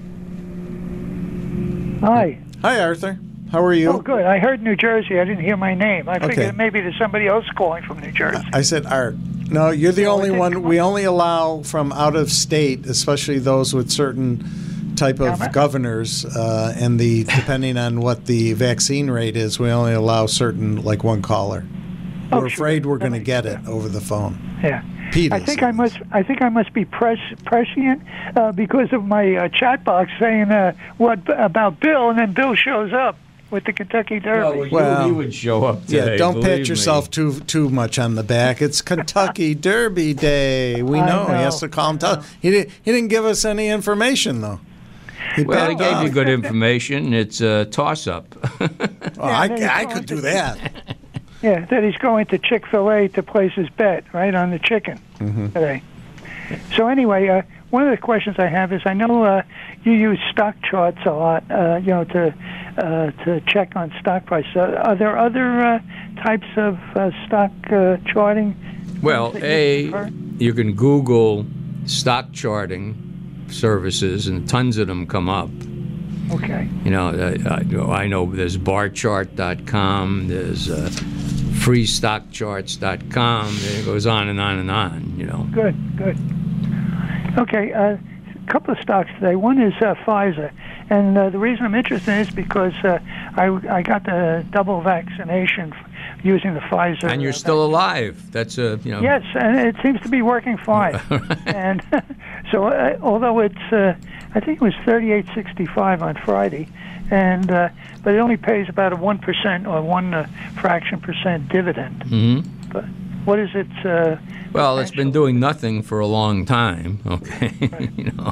Hi. Hi, Arthur. How are you? Oh, good. I heard New Jersey. I didn't hear my name. I Okay. figured maybe there's somebody else calling from New Jersey. I said Art. No, you're the No, only it didn't one. come We up. only allow from out of state, especially those with certain type of Yeah, governors, uh, and the depending on what the vaccine rate is, we only allow certain, like one caller. Oh, We're sure. afraid we're That going to makes get sense. it over the phone. Yeah. Pete I is, think at I least. must. I think I must be pres- prescient uh, because of my uh, chat box saying uh, what about Bill, and then Bill shows up with the Kentucky Derby. well, you, Well, you would show up today. Yeah, don't pat believe yourself me. too too much on the back. It's Kentucky Derby Day. We I know. He know, has to calm down. He didn't. He didn't give us any information though. He Well, he backed gave you off. good information. It's a toss-up. Oh, I, there you I go. could do that. Yeah, that he's going to Chick-fil-A to place his bet right on the chicken Mm-hmm. today. So anyway, uh, one of the questions I have is I know uh, you use stock charts a lot, uh, you know, to uh, to check on stock price. Uh, are there other uh, types of uh, stock uh, charting? Well, that you A, prefer? you can Google stock charting services, and tons of them come up. Okay. You know, uh, I, I know there's bar chart dot com, there's uh, free stock charts dot com, it goes on and on and on, you know. Good, good. Okay, uh, a couple of stocks today. One is uh, Pfizer, and uh, the reason I'm interested is because uh, I, I got the double vaccination f- using the Pfizer. And you're uh, still alive. That's a, you know. Yes, and it seems to be working fine. And so, uh, although it's, uh, I think it was thirty-eight sixty-five on Friday, and uh, but it only pays about a one percent or one uh, fraction percent dividend. hmm But what is it? Uh, Well, it's been potential? doing nothing for a long time, okay? you know.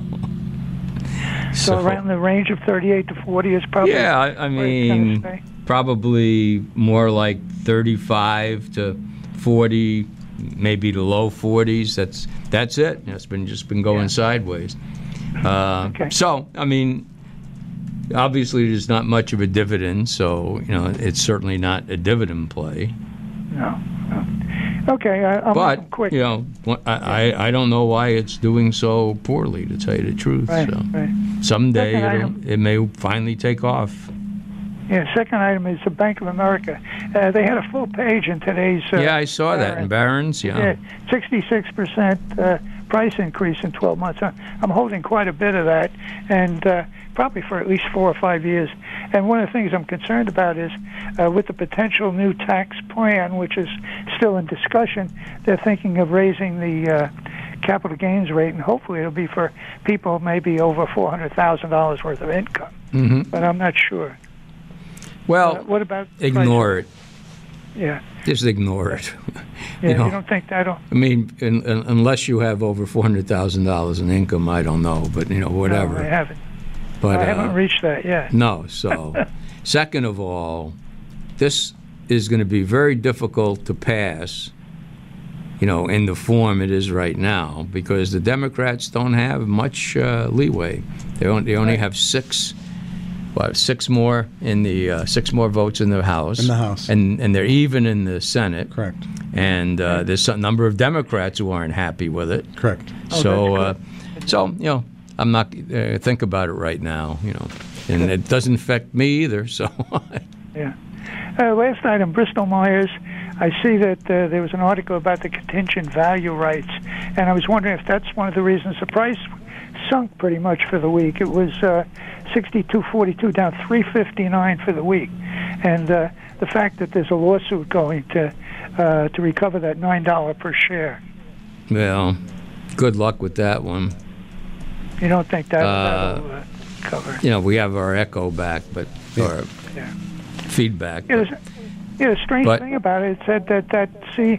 So, around the range of thirty-eight to forty is probably. Yeah, I, I where it's gonna mean, stay. probably more like thirty-five to forty, maybe the low forties. That's that's it. It's been just been going Yeah. sideways. Uh, Okay. So, I mean, obviously there's not much of a dividend, so you know it's certainly not a dividend play. No. no. Okay, I, I'll make them But quick. you know, I, I I don't know why it's doing so poorly, to tell you the truth. Right, so right. someday Second it'll, item. it may finally take off. Yeah, second item is the Bank of America. Uh, they had a full page in today's. Uh, yeah, I saw that in Barron's. Barron's. Yeah. Yeah, sixty-six percent uh, price increase in twelve months. I- I'm holding quite a bit of that, and uh, probably for at least four or five years. And one of the things I'm concerned about is uh, with the potential new tax plan, which is still in discussion, they're thinking of raising the uh, capital gains rate, and hopefully it'll be for people maybe over four hundred thousand dollars worth of income. hmm But I'm not sure. Well, Uh, what about ignore it. Yeah, Just ignore it. yeah. you know, You don't think that'll? I mean, in, in, unless you have over four hundred thousand dollars in income, I don't know, but you know, whatever. No, I haven't. but I haven't uh, reached that yet. no. So, second of all, this is going to be very difficult to pass. You know, in the form it is right now, because the Democrats don't have much uh, leeway. They only, they only Right. have six. What, six more in the uh, six more votes in the House. In the House. and and they're even in the Senate. Correct. And uh, there's a number of Democrats who aren't happy with it. Correct. Oh, so, that's uh, so you know, I'm not uh, think about it right now. You know, and it doesn't affect me either. So, Yeah. Uh, last item, Bristol Myers. I see that uh, there was an article about the contingent value rights, and I was wondering if that's one of the reasons the price sunk pretty much for the week. It was uh, sixty-two forty-two, down three fifty-nine for the week, and uh, the fact that there's a lawsuit going to uh, to recover that nine dollar per share. well, good luck with that one. You don't think that Uh, that'll uh, cover? You know, we have our echo back, but or Yeah. feedback. Yeah, but- there's, yeah, the strange But- thing about it, it said that that C,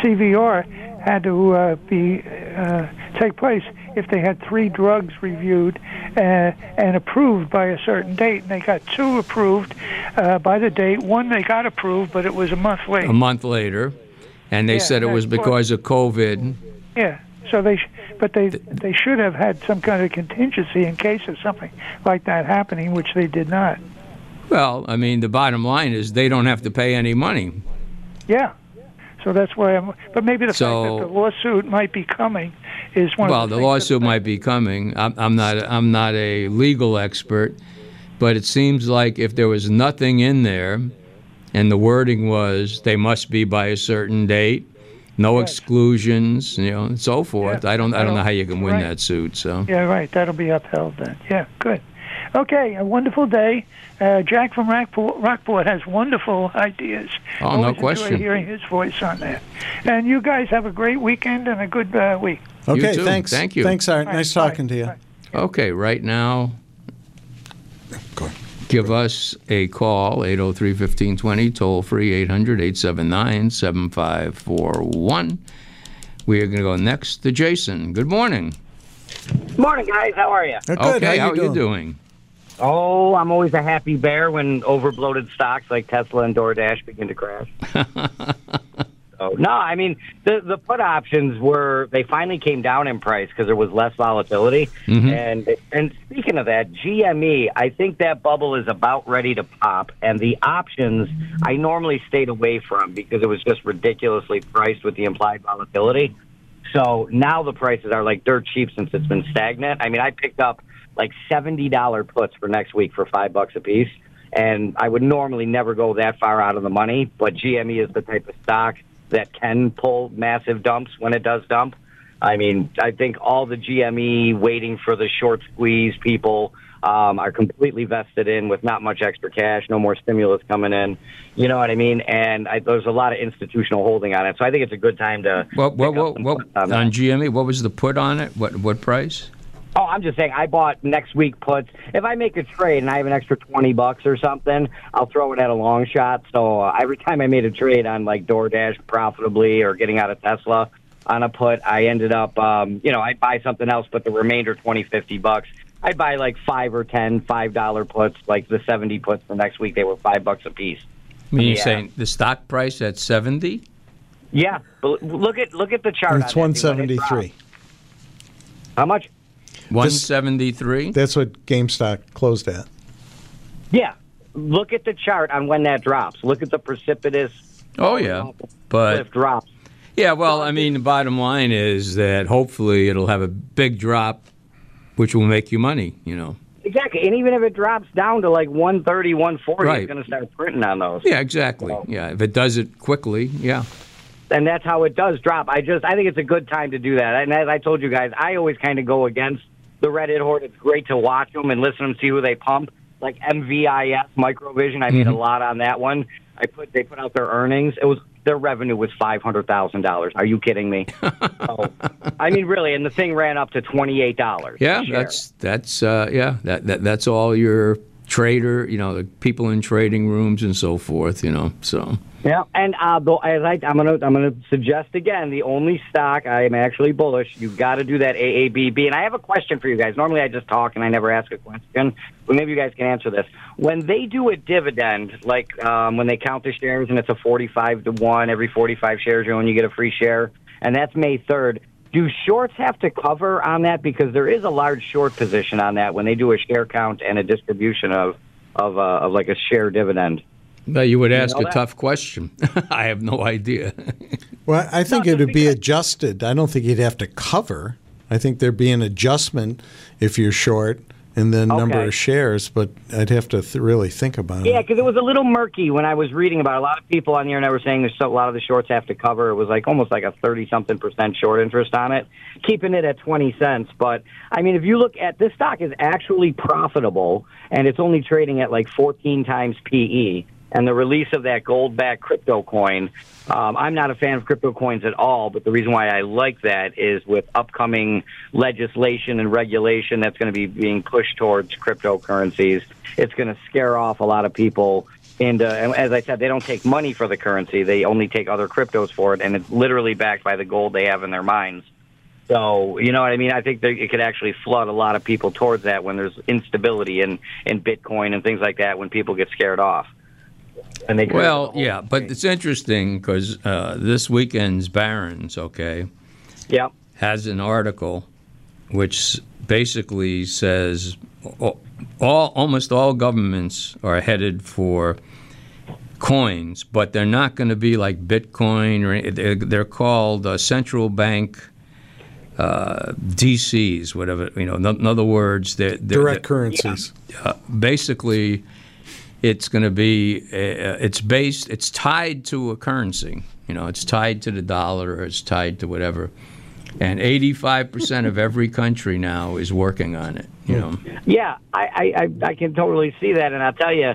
CVR had to uh, be uh, take place if they had three drugs reviewed uh, and approved by a certain date. And they got two approved uh, by the date. One they got approved, but it was a month late. a month later, and they Yeah, said it was that's what- because of COVID. Yeah. So they sh- but they they should have had some kind of contingency in case of something like that happening, which they did not. Well, I mean, the bottom line is they don't have to pay any money. Yeah. So that's why I'm. But maybe the So- fact that the lawsuit might be coming is one. Well, of the, the things lawsuit that, might be coming. I'm, I'm not. I'm not a legal expert, but it seems like if there was nothing in there, and the wording was they must be by a certain date, no Yes. exclusions, you know, and so forth. Yeah. I don't. I don't know how you can win Right. that suit. So. Yeah, right. That'll be upheld then. Yeah, good. Okay, a wonderful day. Uh, Jack from Rockport, Rockport has wonderful ideas. Oh, no Always question. Enjoy hearing his voice on that. And you guys have a great weekend and a good uh, week. Okay, too. thanks. Thank you. Thanks, Art. Bye. Nice Bye. talking to you. Bye. Okay, right now, Go ahead. give us a call, eight oh three, fifteen twenty, toll free, eight hundred, eight seven nine, seven five four one. We are going to go next to Jason. Good morning. Morning, guys. How are you? Oh, good. Okay, how, how you are doing? you doing? Oh, I'm always a happy bear when overbloated stocks like Tesla and DoorDash begin to crash. So, no, I mean, the the put options were, they finally came down in price because there was less volatility. Mhm. And and speaking of that, G M E, I think that bubble is about ready to pop. And the options I normally stayed away from because it was just ridiculously priced with the implied volatility. So now the prices are like dirt cheap since it's been stagnant. I mean, I picked up like seventy dollars puts for next week for five bucks a piece. And I would normally never go that far out of the money, but G M E is the type of stock that can pull massive dumps when it does dump. I mean, I think all the G M E waiting for the short squeeze people um, are completely vested in with not much extra cash, no more stimulus coming in. You know what I mean? And I, there's a lot of institutional holding on it. So I think it's a good time to What, what, pick up what, some what, puts on that. on G M E, what was the put on it? What, what price? Oh, I'm just saying, I bought next week puts. If I make a trade and I have an extra twenty bucks or something, I'll throw it at a long shot. So uh, every time I made a trade on like DoorDash profitably or getting out of Tesla on a put, I ended up, um, you know, I'd buy something else, but the remainder twenty, fifty bucks. I'd buy like five or ten five dollar puts, like the seventy puts for next week. They were five bucks a piece. I mean, you're Yeah. saying the stock price at seventy? Yeah, but look at look at the chart. It's on one that thing when it dropped. seventy-three. How much? one seventy-three? That's what GameStop closed at. Yeah, look at the chart on when that drops. Look at the precipitous. Oh, yeah. But, cliff drops. yeah, well, I mean, the bottom line is that hopefully it'll have a big drop, which will make you money, you know. Exactly, and even if it drops down to like one thirty, one forty, Right. it's going to start printing on those. Yeah, exactly. Yeah, if it does it quickly, yeah. And that's how it does drop. I just, I think it's a good time to do that. And as I told you guys, I always kind of go against the Reddit horde. It's great to watch them and listen to them, see who they pump. Like M V I S, Microvision, I made a lot on that one. I put, they put out their earnings. It was, their revenue was five hundred thousand dollars. Are you kidding me? So, I mean, really, and the thing ran up to twenty-eight dollars. Yeah, a share. that's, that's uh, yeah, that, that that's all your trader, you know, the people in trading rooms and so forth, you know, so. Yeah, and uh, though, as I, I'm gonna I'm gonna suggest again, the only stock I am actually bullish. You got to do that A A B B. And I have a question for you guys. Normally, I just talk and I never ask a question, but maybe you guys can answer this. When they do a dividend, like um, when they count the shares and it's a forty-five to one, every forty-five shares you own, you get a free share, and that's May third. Do shorts have to cover on that? Because there is a large short position on that when they do a share count and a distribution of of, uh, of like a share dividend. Well, you would ask know a that? tough question. I have no idea. Well, I think No, it would just be because- adjusted. I don't think you'd have to cover. I think there'd be an adjustment if you're short in the number Okay. of shares, but I'd have to th- really think about Yeah, it. because it was a little murky when I was reading about it. A lot of people on the internet were saying there's so, a lot of the shorts have to cover. It was like almost like a thirty-something percent short interest on it, keeping it at twenty cents. But, I mean, if you look at this stock is actually profitable, and it's only trading at like fourteen times P E. And the release of that gold-backed crypto coin, um, I'm not a fan of crypto coins at all, but the reason why I like that is with upcoming legislation and regulation that's going to be being pushed towards cryptocurrencies, it's going to scare off a lot of people into, and as I said, they don't take money for the currency. They only take other cryptos for it, and it's literally backed by the gold they have in their mines. So, you know what I mean? I think that it could actually flood a lot of people towards that when there's instability in, in Bitcoin and things like that when people get scared off. And they Well, yeah, but it's interesting because uh, this weekend's Barron's, okay? Yeah. has an article which basically says all, all almost all governments are headed for coins, but they're not going to be like Bitcoin or they're, they're called uh, central bank uh, D Cs, whatever, you know. In, in other words, they're, they're direct they're, currencies. Uh, basically, it's going to be uh, it's based it's tied to a currency. You know, it's tied to the dollar or it's tied to whatever. And eighty-five percent of every country now is working on it, you know. Yeah, I, I, I can totally see that. And I'll tell you,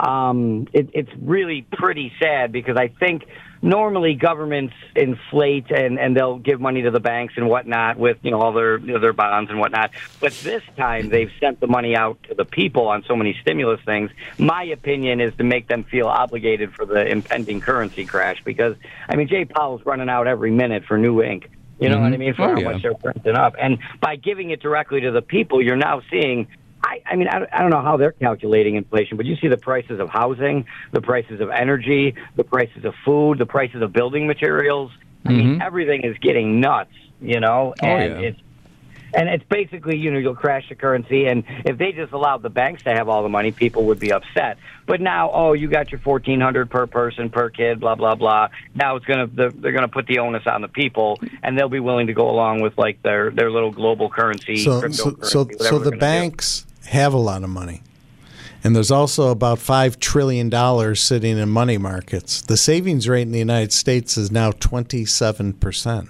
um, it, it's really pretty sad because I think normally governments inflate and, and they'll give money to the banks and whatnot with, you know, all their, you know, their bonds and whatnot. But this time they've sent the money out to the people on so many stimulus things. My opinion is to make them feel obligated for the impending currency crash because, I mean, Jay Powell's running out every minute for new ink. You know mm-hmm. what I mean? For oh, how yeah. much they're printing up. And by giving it directly to the people, you're now seeing, I, I mean, I, I don't know how they're calculating inflation, but you see the prices of housing, the prices of energy, the prices of food, the prices of building materials. I mm-hmm. mean, everything is getting nuts, you know? Oh, and yeah. it's And it's basically, you know, you'll crash the currency. And if they just allowed the banks to have all the money, people would be upset. But now, oh, you got your fourteen hundred dollars per person, per kid, blah, blah, blah. Now it's gonna they're, they're going to put the onus on the people, and they'll be willing to go along with, like, their, their little global currency, so, cryptocurrency, so, whatever so the do. banks have a lot of money. And there's also about five trillion dollars sitting in money markets. The savings rate in the United States is now twenty-seven percent.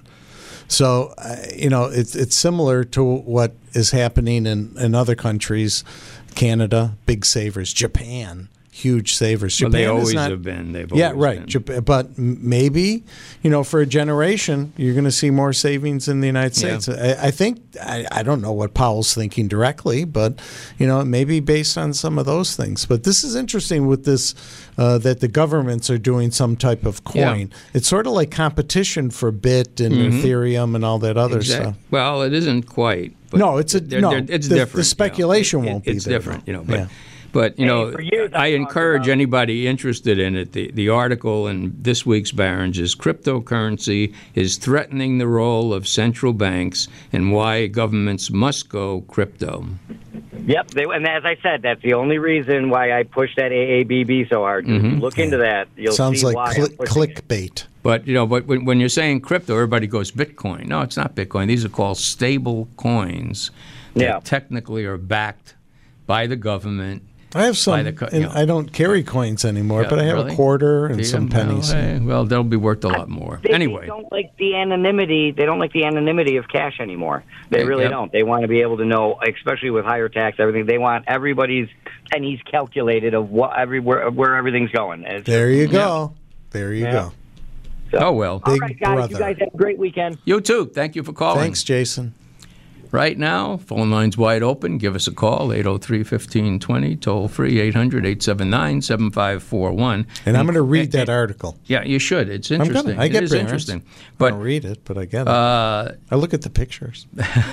So, uh, you know, it's it's similar to what is happening in, in other countries. Canada, big savers. Japan, huge savers. Well, Japan they always is not, have been. They've yeah, always right. been. Japan, but maybe, you know, for a generation, you're going to see more savings in the United States. Yeah. I, I think, I, I don't know what Powell's thinking directly, but, you know, maybe based on some of those things. But this is interesting with this, uh, that the governments are doing some type of coin. Yeah. It's sort of like competition for Bit and mm-hmm. Ethereum and all that other exactly. stuff. Well, it isn't quite. But no, it's a they're, no. They're, it's the, different. The speculation you know. won't it, be it's there. It's different, though. you know. But, yeah. but you hey, know, years, I encourage about- anybody interested in it. The the article in this week's Barron's is cryptocurrency is threatening the role of central banks and why governments must go crypto. Yep, they, and as I said, that's the only reason why I pushed that A A B B so hard. Mm-hmm. Look into that. You'll Sounds see like why cli- I'm pushing it. clickbait. But, you know, but when, when you're saying crypto, everybody goes Bitcoin. No, it's not Bitcoin. These are called stable coins that Yeah. technically are backed by the government. I have some, the co- and you know. I don't carry coins anymore, Yeah, but I have really? a quarter and Yeah, some pennies. Well, hey, well, they'll be worth a lot more. They, anyway. they don't like the anonymity. They don't like the anonymity of cash anymore. They Yeah, really yep. don't. They want to be able to know, especially with higher tax, everything. They want everybody's pennies calculated of what everywhere where everything's going. It's There just- you go. There you Yeah. go. So, Oh, well. All Big right, guys. brother. You guys have a great weekend. You too. Thank you for calling. Thanks, Jason. Right now, phone line's wide open. Give us a call, eight oh three, one five two zero, toll free, eight hundred, eight seven nine, seven five four one. And I'm going to read that article. Yeah, you should. It's I'm interesting. gonna. I get it is Barron's. interesting. I But don't read it, but I get it. uh, I look at the pictures.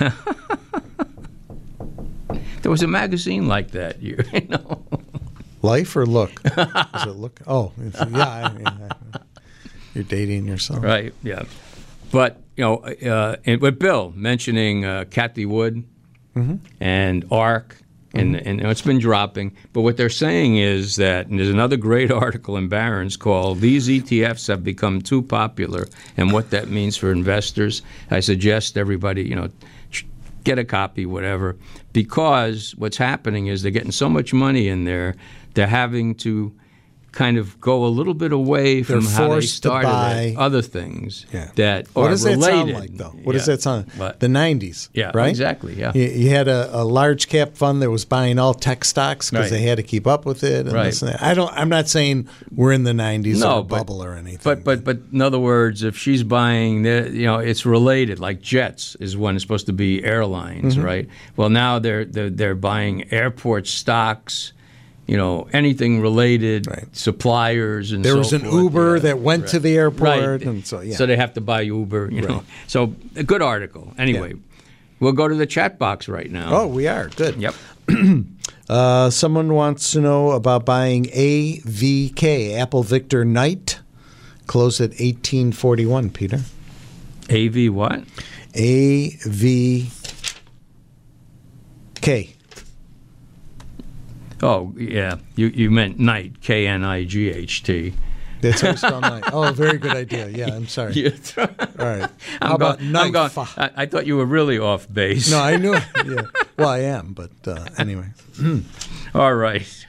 there was a magazine like that. You, you know. Life or Look? Is it Look? Oh, it's, yeah, I, yeah. You're dating yourself. Right, yeah. But, you know, uh, and with Bill mentioning uh, Cathie Wood Mm-hmm. and ARK, and, and you know, it's been dropping. But what they're saying is that, and there's another great article in Barron's called These E T Fs Have Become Too Popular and What That Means for Investors. I suggest everybody, you know, get a copy, whatever, because what's happening is they're getting so much money in there, they're having to kind of go a little bit away from They're how they forced to started buy- at other things Yeah. that What are does that related. sound like, though? What Yeah. does that sound like? What? The nineties, Yeah, right? exactly, yeah. You, you had a, a large cap fund that was buying all tech stocks because Right. they had to keep up with it. And Right. this and that. I don't. I'm not saying we're in the nineties No, or a but- bubble or anything. But but but in other words, if she's buying, the, you know, it's related. Like jets is one is supposed to be airlines, Mm-hmm. right? Well, now they're they're, they're buying airport stocks. You know, anything related, Right. suppliers and there so was an forth. Uber Yeah. that went to the airport, Right. and so yeah. So they have to buy Uber, you know. Right. So a good article. Anyway, we'll go to the chat box right now. oh, we are good. Yep. Uh, someone wants to know about buying A V K, Apple Victor Knight, closed at eighteen forty-one. Peter, A V what? A V K. Oh, yeah. You you meant night, K N I G H T. That's how you spell night. Oh, very good idea. Yeah, I'm sorry. Yeah. All right. I'm How about going, night? I'm going, I, I thought you were really off base. No, I knew. Yeah. Well, I am, but uh, anyway. All right.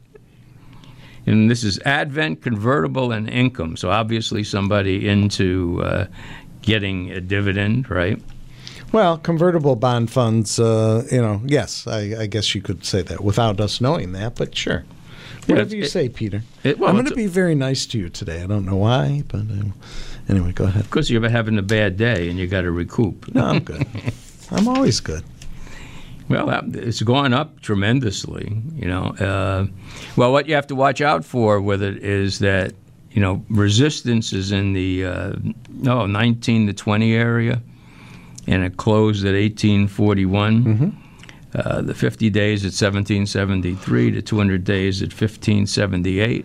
And this is Advent, Convertible, and Income. So obviously somebody into uh, getting a dividend, right? Well, convertible bond funds, uh, you know, yes, I, I guess you could say that without us knowing that, but sure. Whatever Yeah, you it, say, Peter. It, well, I'm going to a, be very nice to you today. I don't know why, but uh, anyway, go ahead. Because you're having a bad day and you got to recoup. No, I'm good. I'm always good. Well, it's gone up tremendously, you know. Uh, well, what you have to watch out for with it is that, you know, resistance is in the uh, no nineteen to twenty area, and it closed at eighteen forty-one. Mm-hmm. Uh, the fifty days at seventeen seventy-three, the two hundred days at fifteen seventy-eight,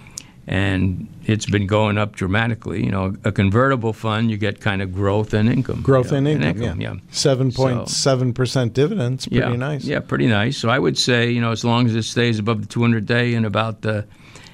and it's been going up dramatically. You know, a convertible fund, you get kind of growth and income. Growth you know, and income, income yeah. yeah. seven point seven percent dividends, pretty yeah, nice. Yeah, pretty nice. So I would say, you know, as long as it stays above the two hundred day and about the,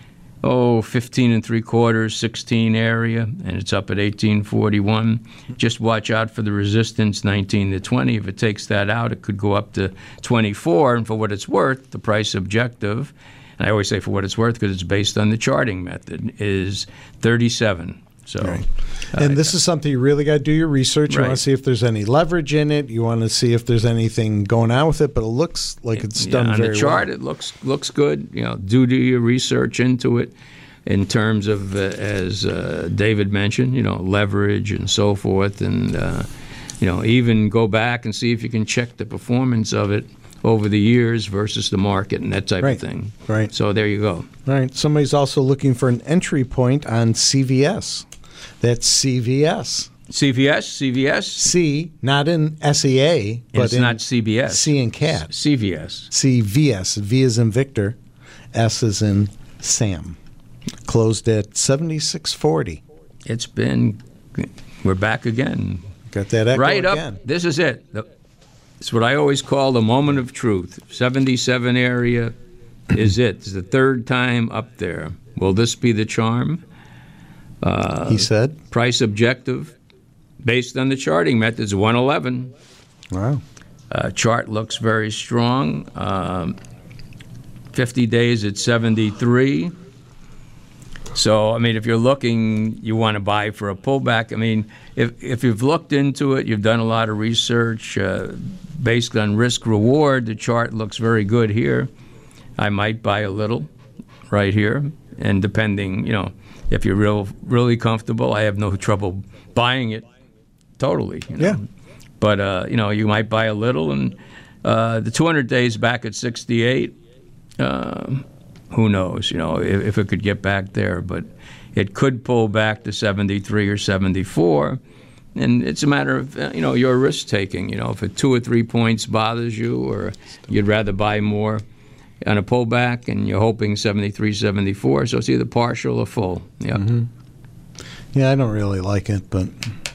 oh, fifteen and three quarters, sixteen area, and it's up at eighteen forty-one, just watch out for the resistance nineteen to twenty. If it takes that out, it could go up to twenty-four, and for what it's worth, the price objective, and I always say for what it's worth because it's based on the charting method, is thirty-seven. So, right. uh, And this is something you really got to do your research. You right. want to see if there's any leverage in it. You want to see if there's anything going on with it. But it looks like it's yeah, done on very the chart, well. it looks looks good. You know, do do your research into it in terms of, uh, as uh, David mentioned, you know, leverage and so forth, and uh, you know, even go back and see if you can check the performance of it over the years versus the market and that type right. of thing. Right. So there you go. Right. Somebody's also looking for an entry point on C V S. That's C V S. C V S, C V S. C, not in S E A, but it's in not C B S. C in cat. C V S. C V S. V is in Victor. S is in Sam. Closed at seventy-six forty. It's been, we're back again. Got that echo right again. Up, this is it. The, it's what I always call the moment of truth. seventy-seven area is it. It's the third time up there. Will this be the charm? Uh, he said. Price objective, based on the charting methods, one eleven. Wow. Uh, chart looks very strong. Um, fifty days at seventy-three. So, I mean, if you're looking, you want to buy for a pullback. I mean, if if you've looked into it, you've done a lot of research uh, based on risk reward, the chart looks very good here. I might buy a little right here, and depending, you know, if you're real really comfortable, I have no trouble buying it totally. You know? Yeah. But, uh, you know, you might buy a little, and uh, the two hundred days back at sixty-eight, uh, who knows, you know, if, if it could get back there. But it could pull back to seventy-three or seventy-four, and it's a matter of, you know, your risk-taking. You know, if it two or three points bothers you, or you'd rather buy more on a pullback, and you're hoping seventy-three, seventy-four, so it's either partial or full. Yeah. Mm-hmm. Yeah, I don't really like it, but...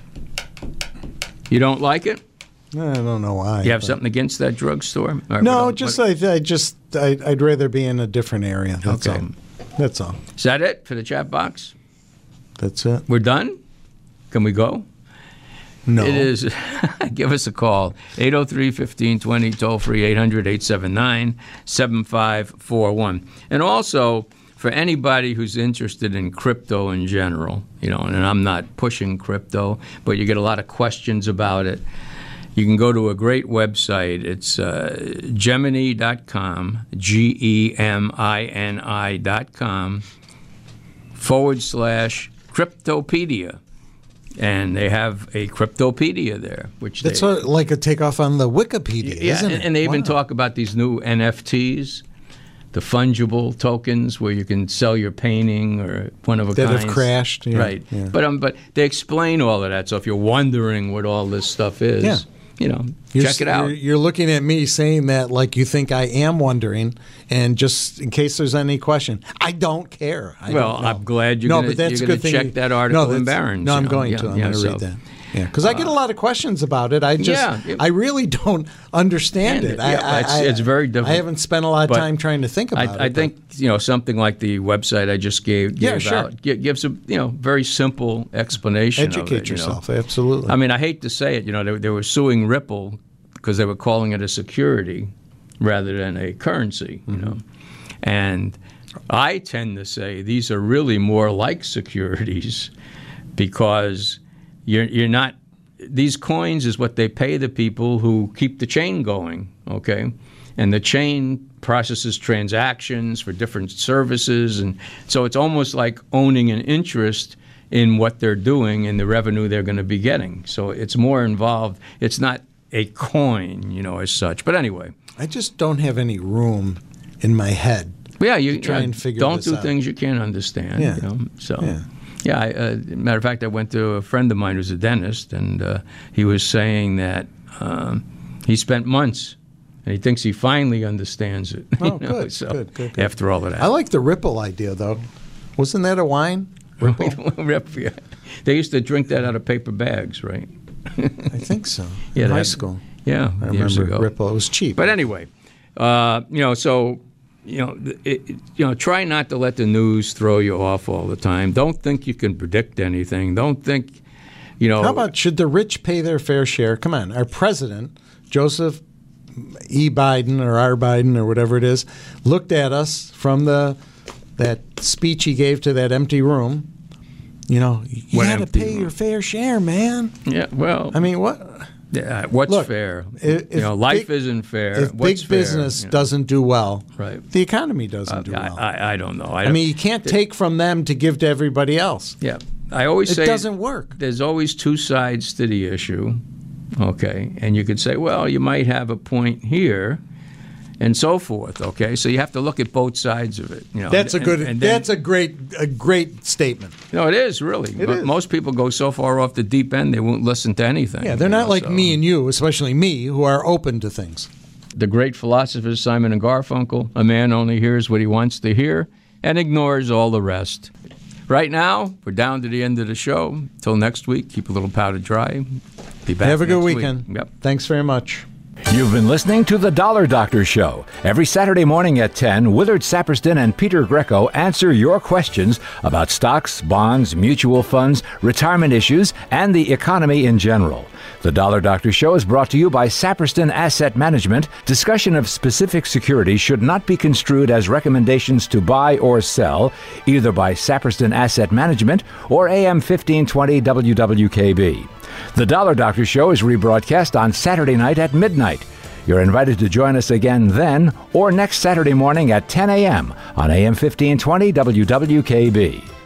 You don't like it? I don't know why. You have but... something against that drugstore? Or no, what, just what? I, I just I, I'd rather be in a different area. That's Okay. all. That's all. Is that it for the chat box? That's it. We're done? Can we go? No. It is. Give us a call. eight oh three, fifteen twenty, toll free, eight hundred, eight seven nine, seven five four one. And also, for anybody who's interested in crypto in general, you know, and I'm not pushing crypto, but you get a lot of questions about it, you can go to a great website. It's uh, Gemini dot com, G E M I N I dot com, forward slash Cryptopedia. And they have a Cryptopedia there, which That's they, sort of like a takeoff on the Wikipedia, yeah, isn't and, it? and they wow. even talk about these new N F Ts, the fungible tokens, where you can sell your painting or one of a that kind. have crashed. Yeah, right. Yeah. But um, but they explain all of that. So if you're wondering what all this stuff is, Yeah. you know, You're, check it out. You're, you're looking at me saying that like you think I am wondering, and just in case there's any question, I don't care. I well, don't know. I'm glad you're no, going but that's to a good thing. check that article no, in Barron's. No, I'm you know? going yeah, to. I'm yeah, going to so. read that. Yeah, because I get a lot of questions about it. I just, Yeah, it- I really don't understand it. I, Yeah, I, it's- I- it's very difficult. I haven't spent a lot of But time trying to think about it. I, I but- think you know something like the website I just gave, Yeah, gave sure. out gi- gives a you know very simple explanation. Educate of it, you know. yourself, absolutely. I mean, I hate to say it, you know, they, they were suing Ripple because they were calling it a security rather than a currency, you Mm-hmm. know. And I tend to say these are really more like securities because you're you're not. These coins is what they pay the people who keep the chain going, okay? And the chain processes transactions for different services, and so it's almost like owning an interest in what they're doing and the revenue they're going to be getting. So it's more involved. It's not a coin, you know, as such. But anyway, I just don't have any room in my head. yeah, you try uh, and figure don't this do out. things you can't understand. Yeah. You know? So. Yeah. Yeah, I, uh, matter of fact, I went to a friend of mine who's a dentist, and uh, he was saying that um, he spent months, and he thinks he finally understands it. Oh, you know, good, so good, good, good. After all of that, I like the Ripple idea, though. Wasn't that a wine? Ripple? Rip, yeah. They used to drink that out of paper bags, right? I think so. Yeah, in high that- school. Yeah, I years remember ago. Ripple. It was cheap. But anyway, uh, you know, so you know, it, it- you know, try not to let the news throw you off all the time. Don't think you can predict anything. Don't think, you know. How about should the rich pay their fair share? Come on, our president, Joseph E. Biden or R. Biden or whatever it is, looked at us from the that speech he gave to that empty room. You know, you What got to empty pay room? your fair share, man. Yeah, well, I mean, what? yeah, what's Look, fair? if- you know, if life big- isn't fair. If What's big fair? business You know, doesn't do well, Right. the economy doesn't uh, do I, well. I, I don't know. I, I don't- mean, you can't take from them to give to everybody else. yeah, I always It say doesn't work. There's always two sides to the issue. Okay, and you could say, well, you might have a point here, and so forth. Okay, so you have to look at both sides of it. You know, That's a and- good. and then- that's a great. A great statement. No, it is really. It but is. Most people go so far off the deep end they won't listen to anything. Yeah, they're you not know, like so. me and you, especially me, who are open to things. The great philosophers Simon and Garfunkel. A man only hears what he wants to hear and ignores all the rest. Right now, we're down to the end of the show. Till next week, keep a little powder dry. Be back Have a good next week. weekend. Yep. Thanks very much. You've been listening to The Dollar Doctor Show. Every Saturday morning at ten, Willard Saperston and Peter Greco answer your questions about stocks, bonds, mutual funds, retirement issues, and the economy in general. The Dollar Doctor Show is brought to you by Saperston Asset Management. Discussion of specific securities should not be construed as recommendations to buy or sell, either by Saperston Asset Management or A M fifteen twenty W W K B. The Dollar Doctor Show is rebroadcast on Saturday night at midnight. You're invited to join us again then or next Saturday morning at ten a.m. on A M fifteen twenty W W K B.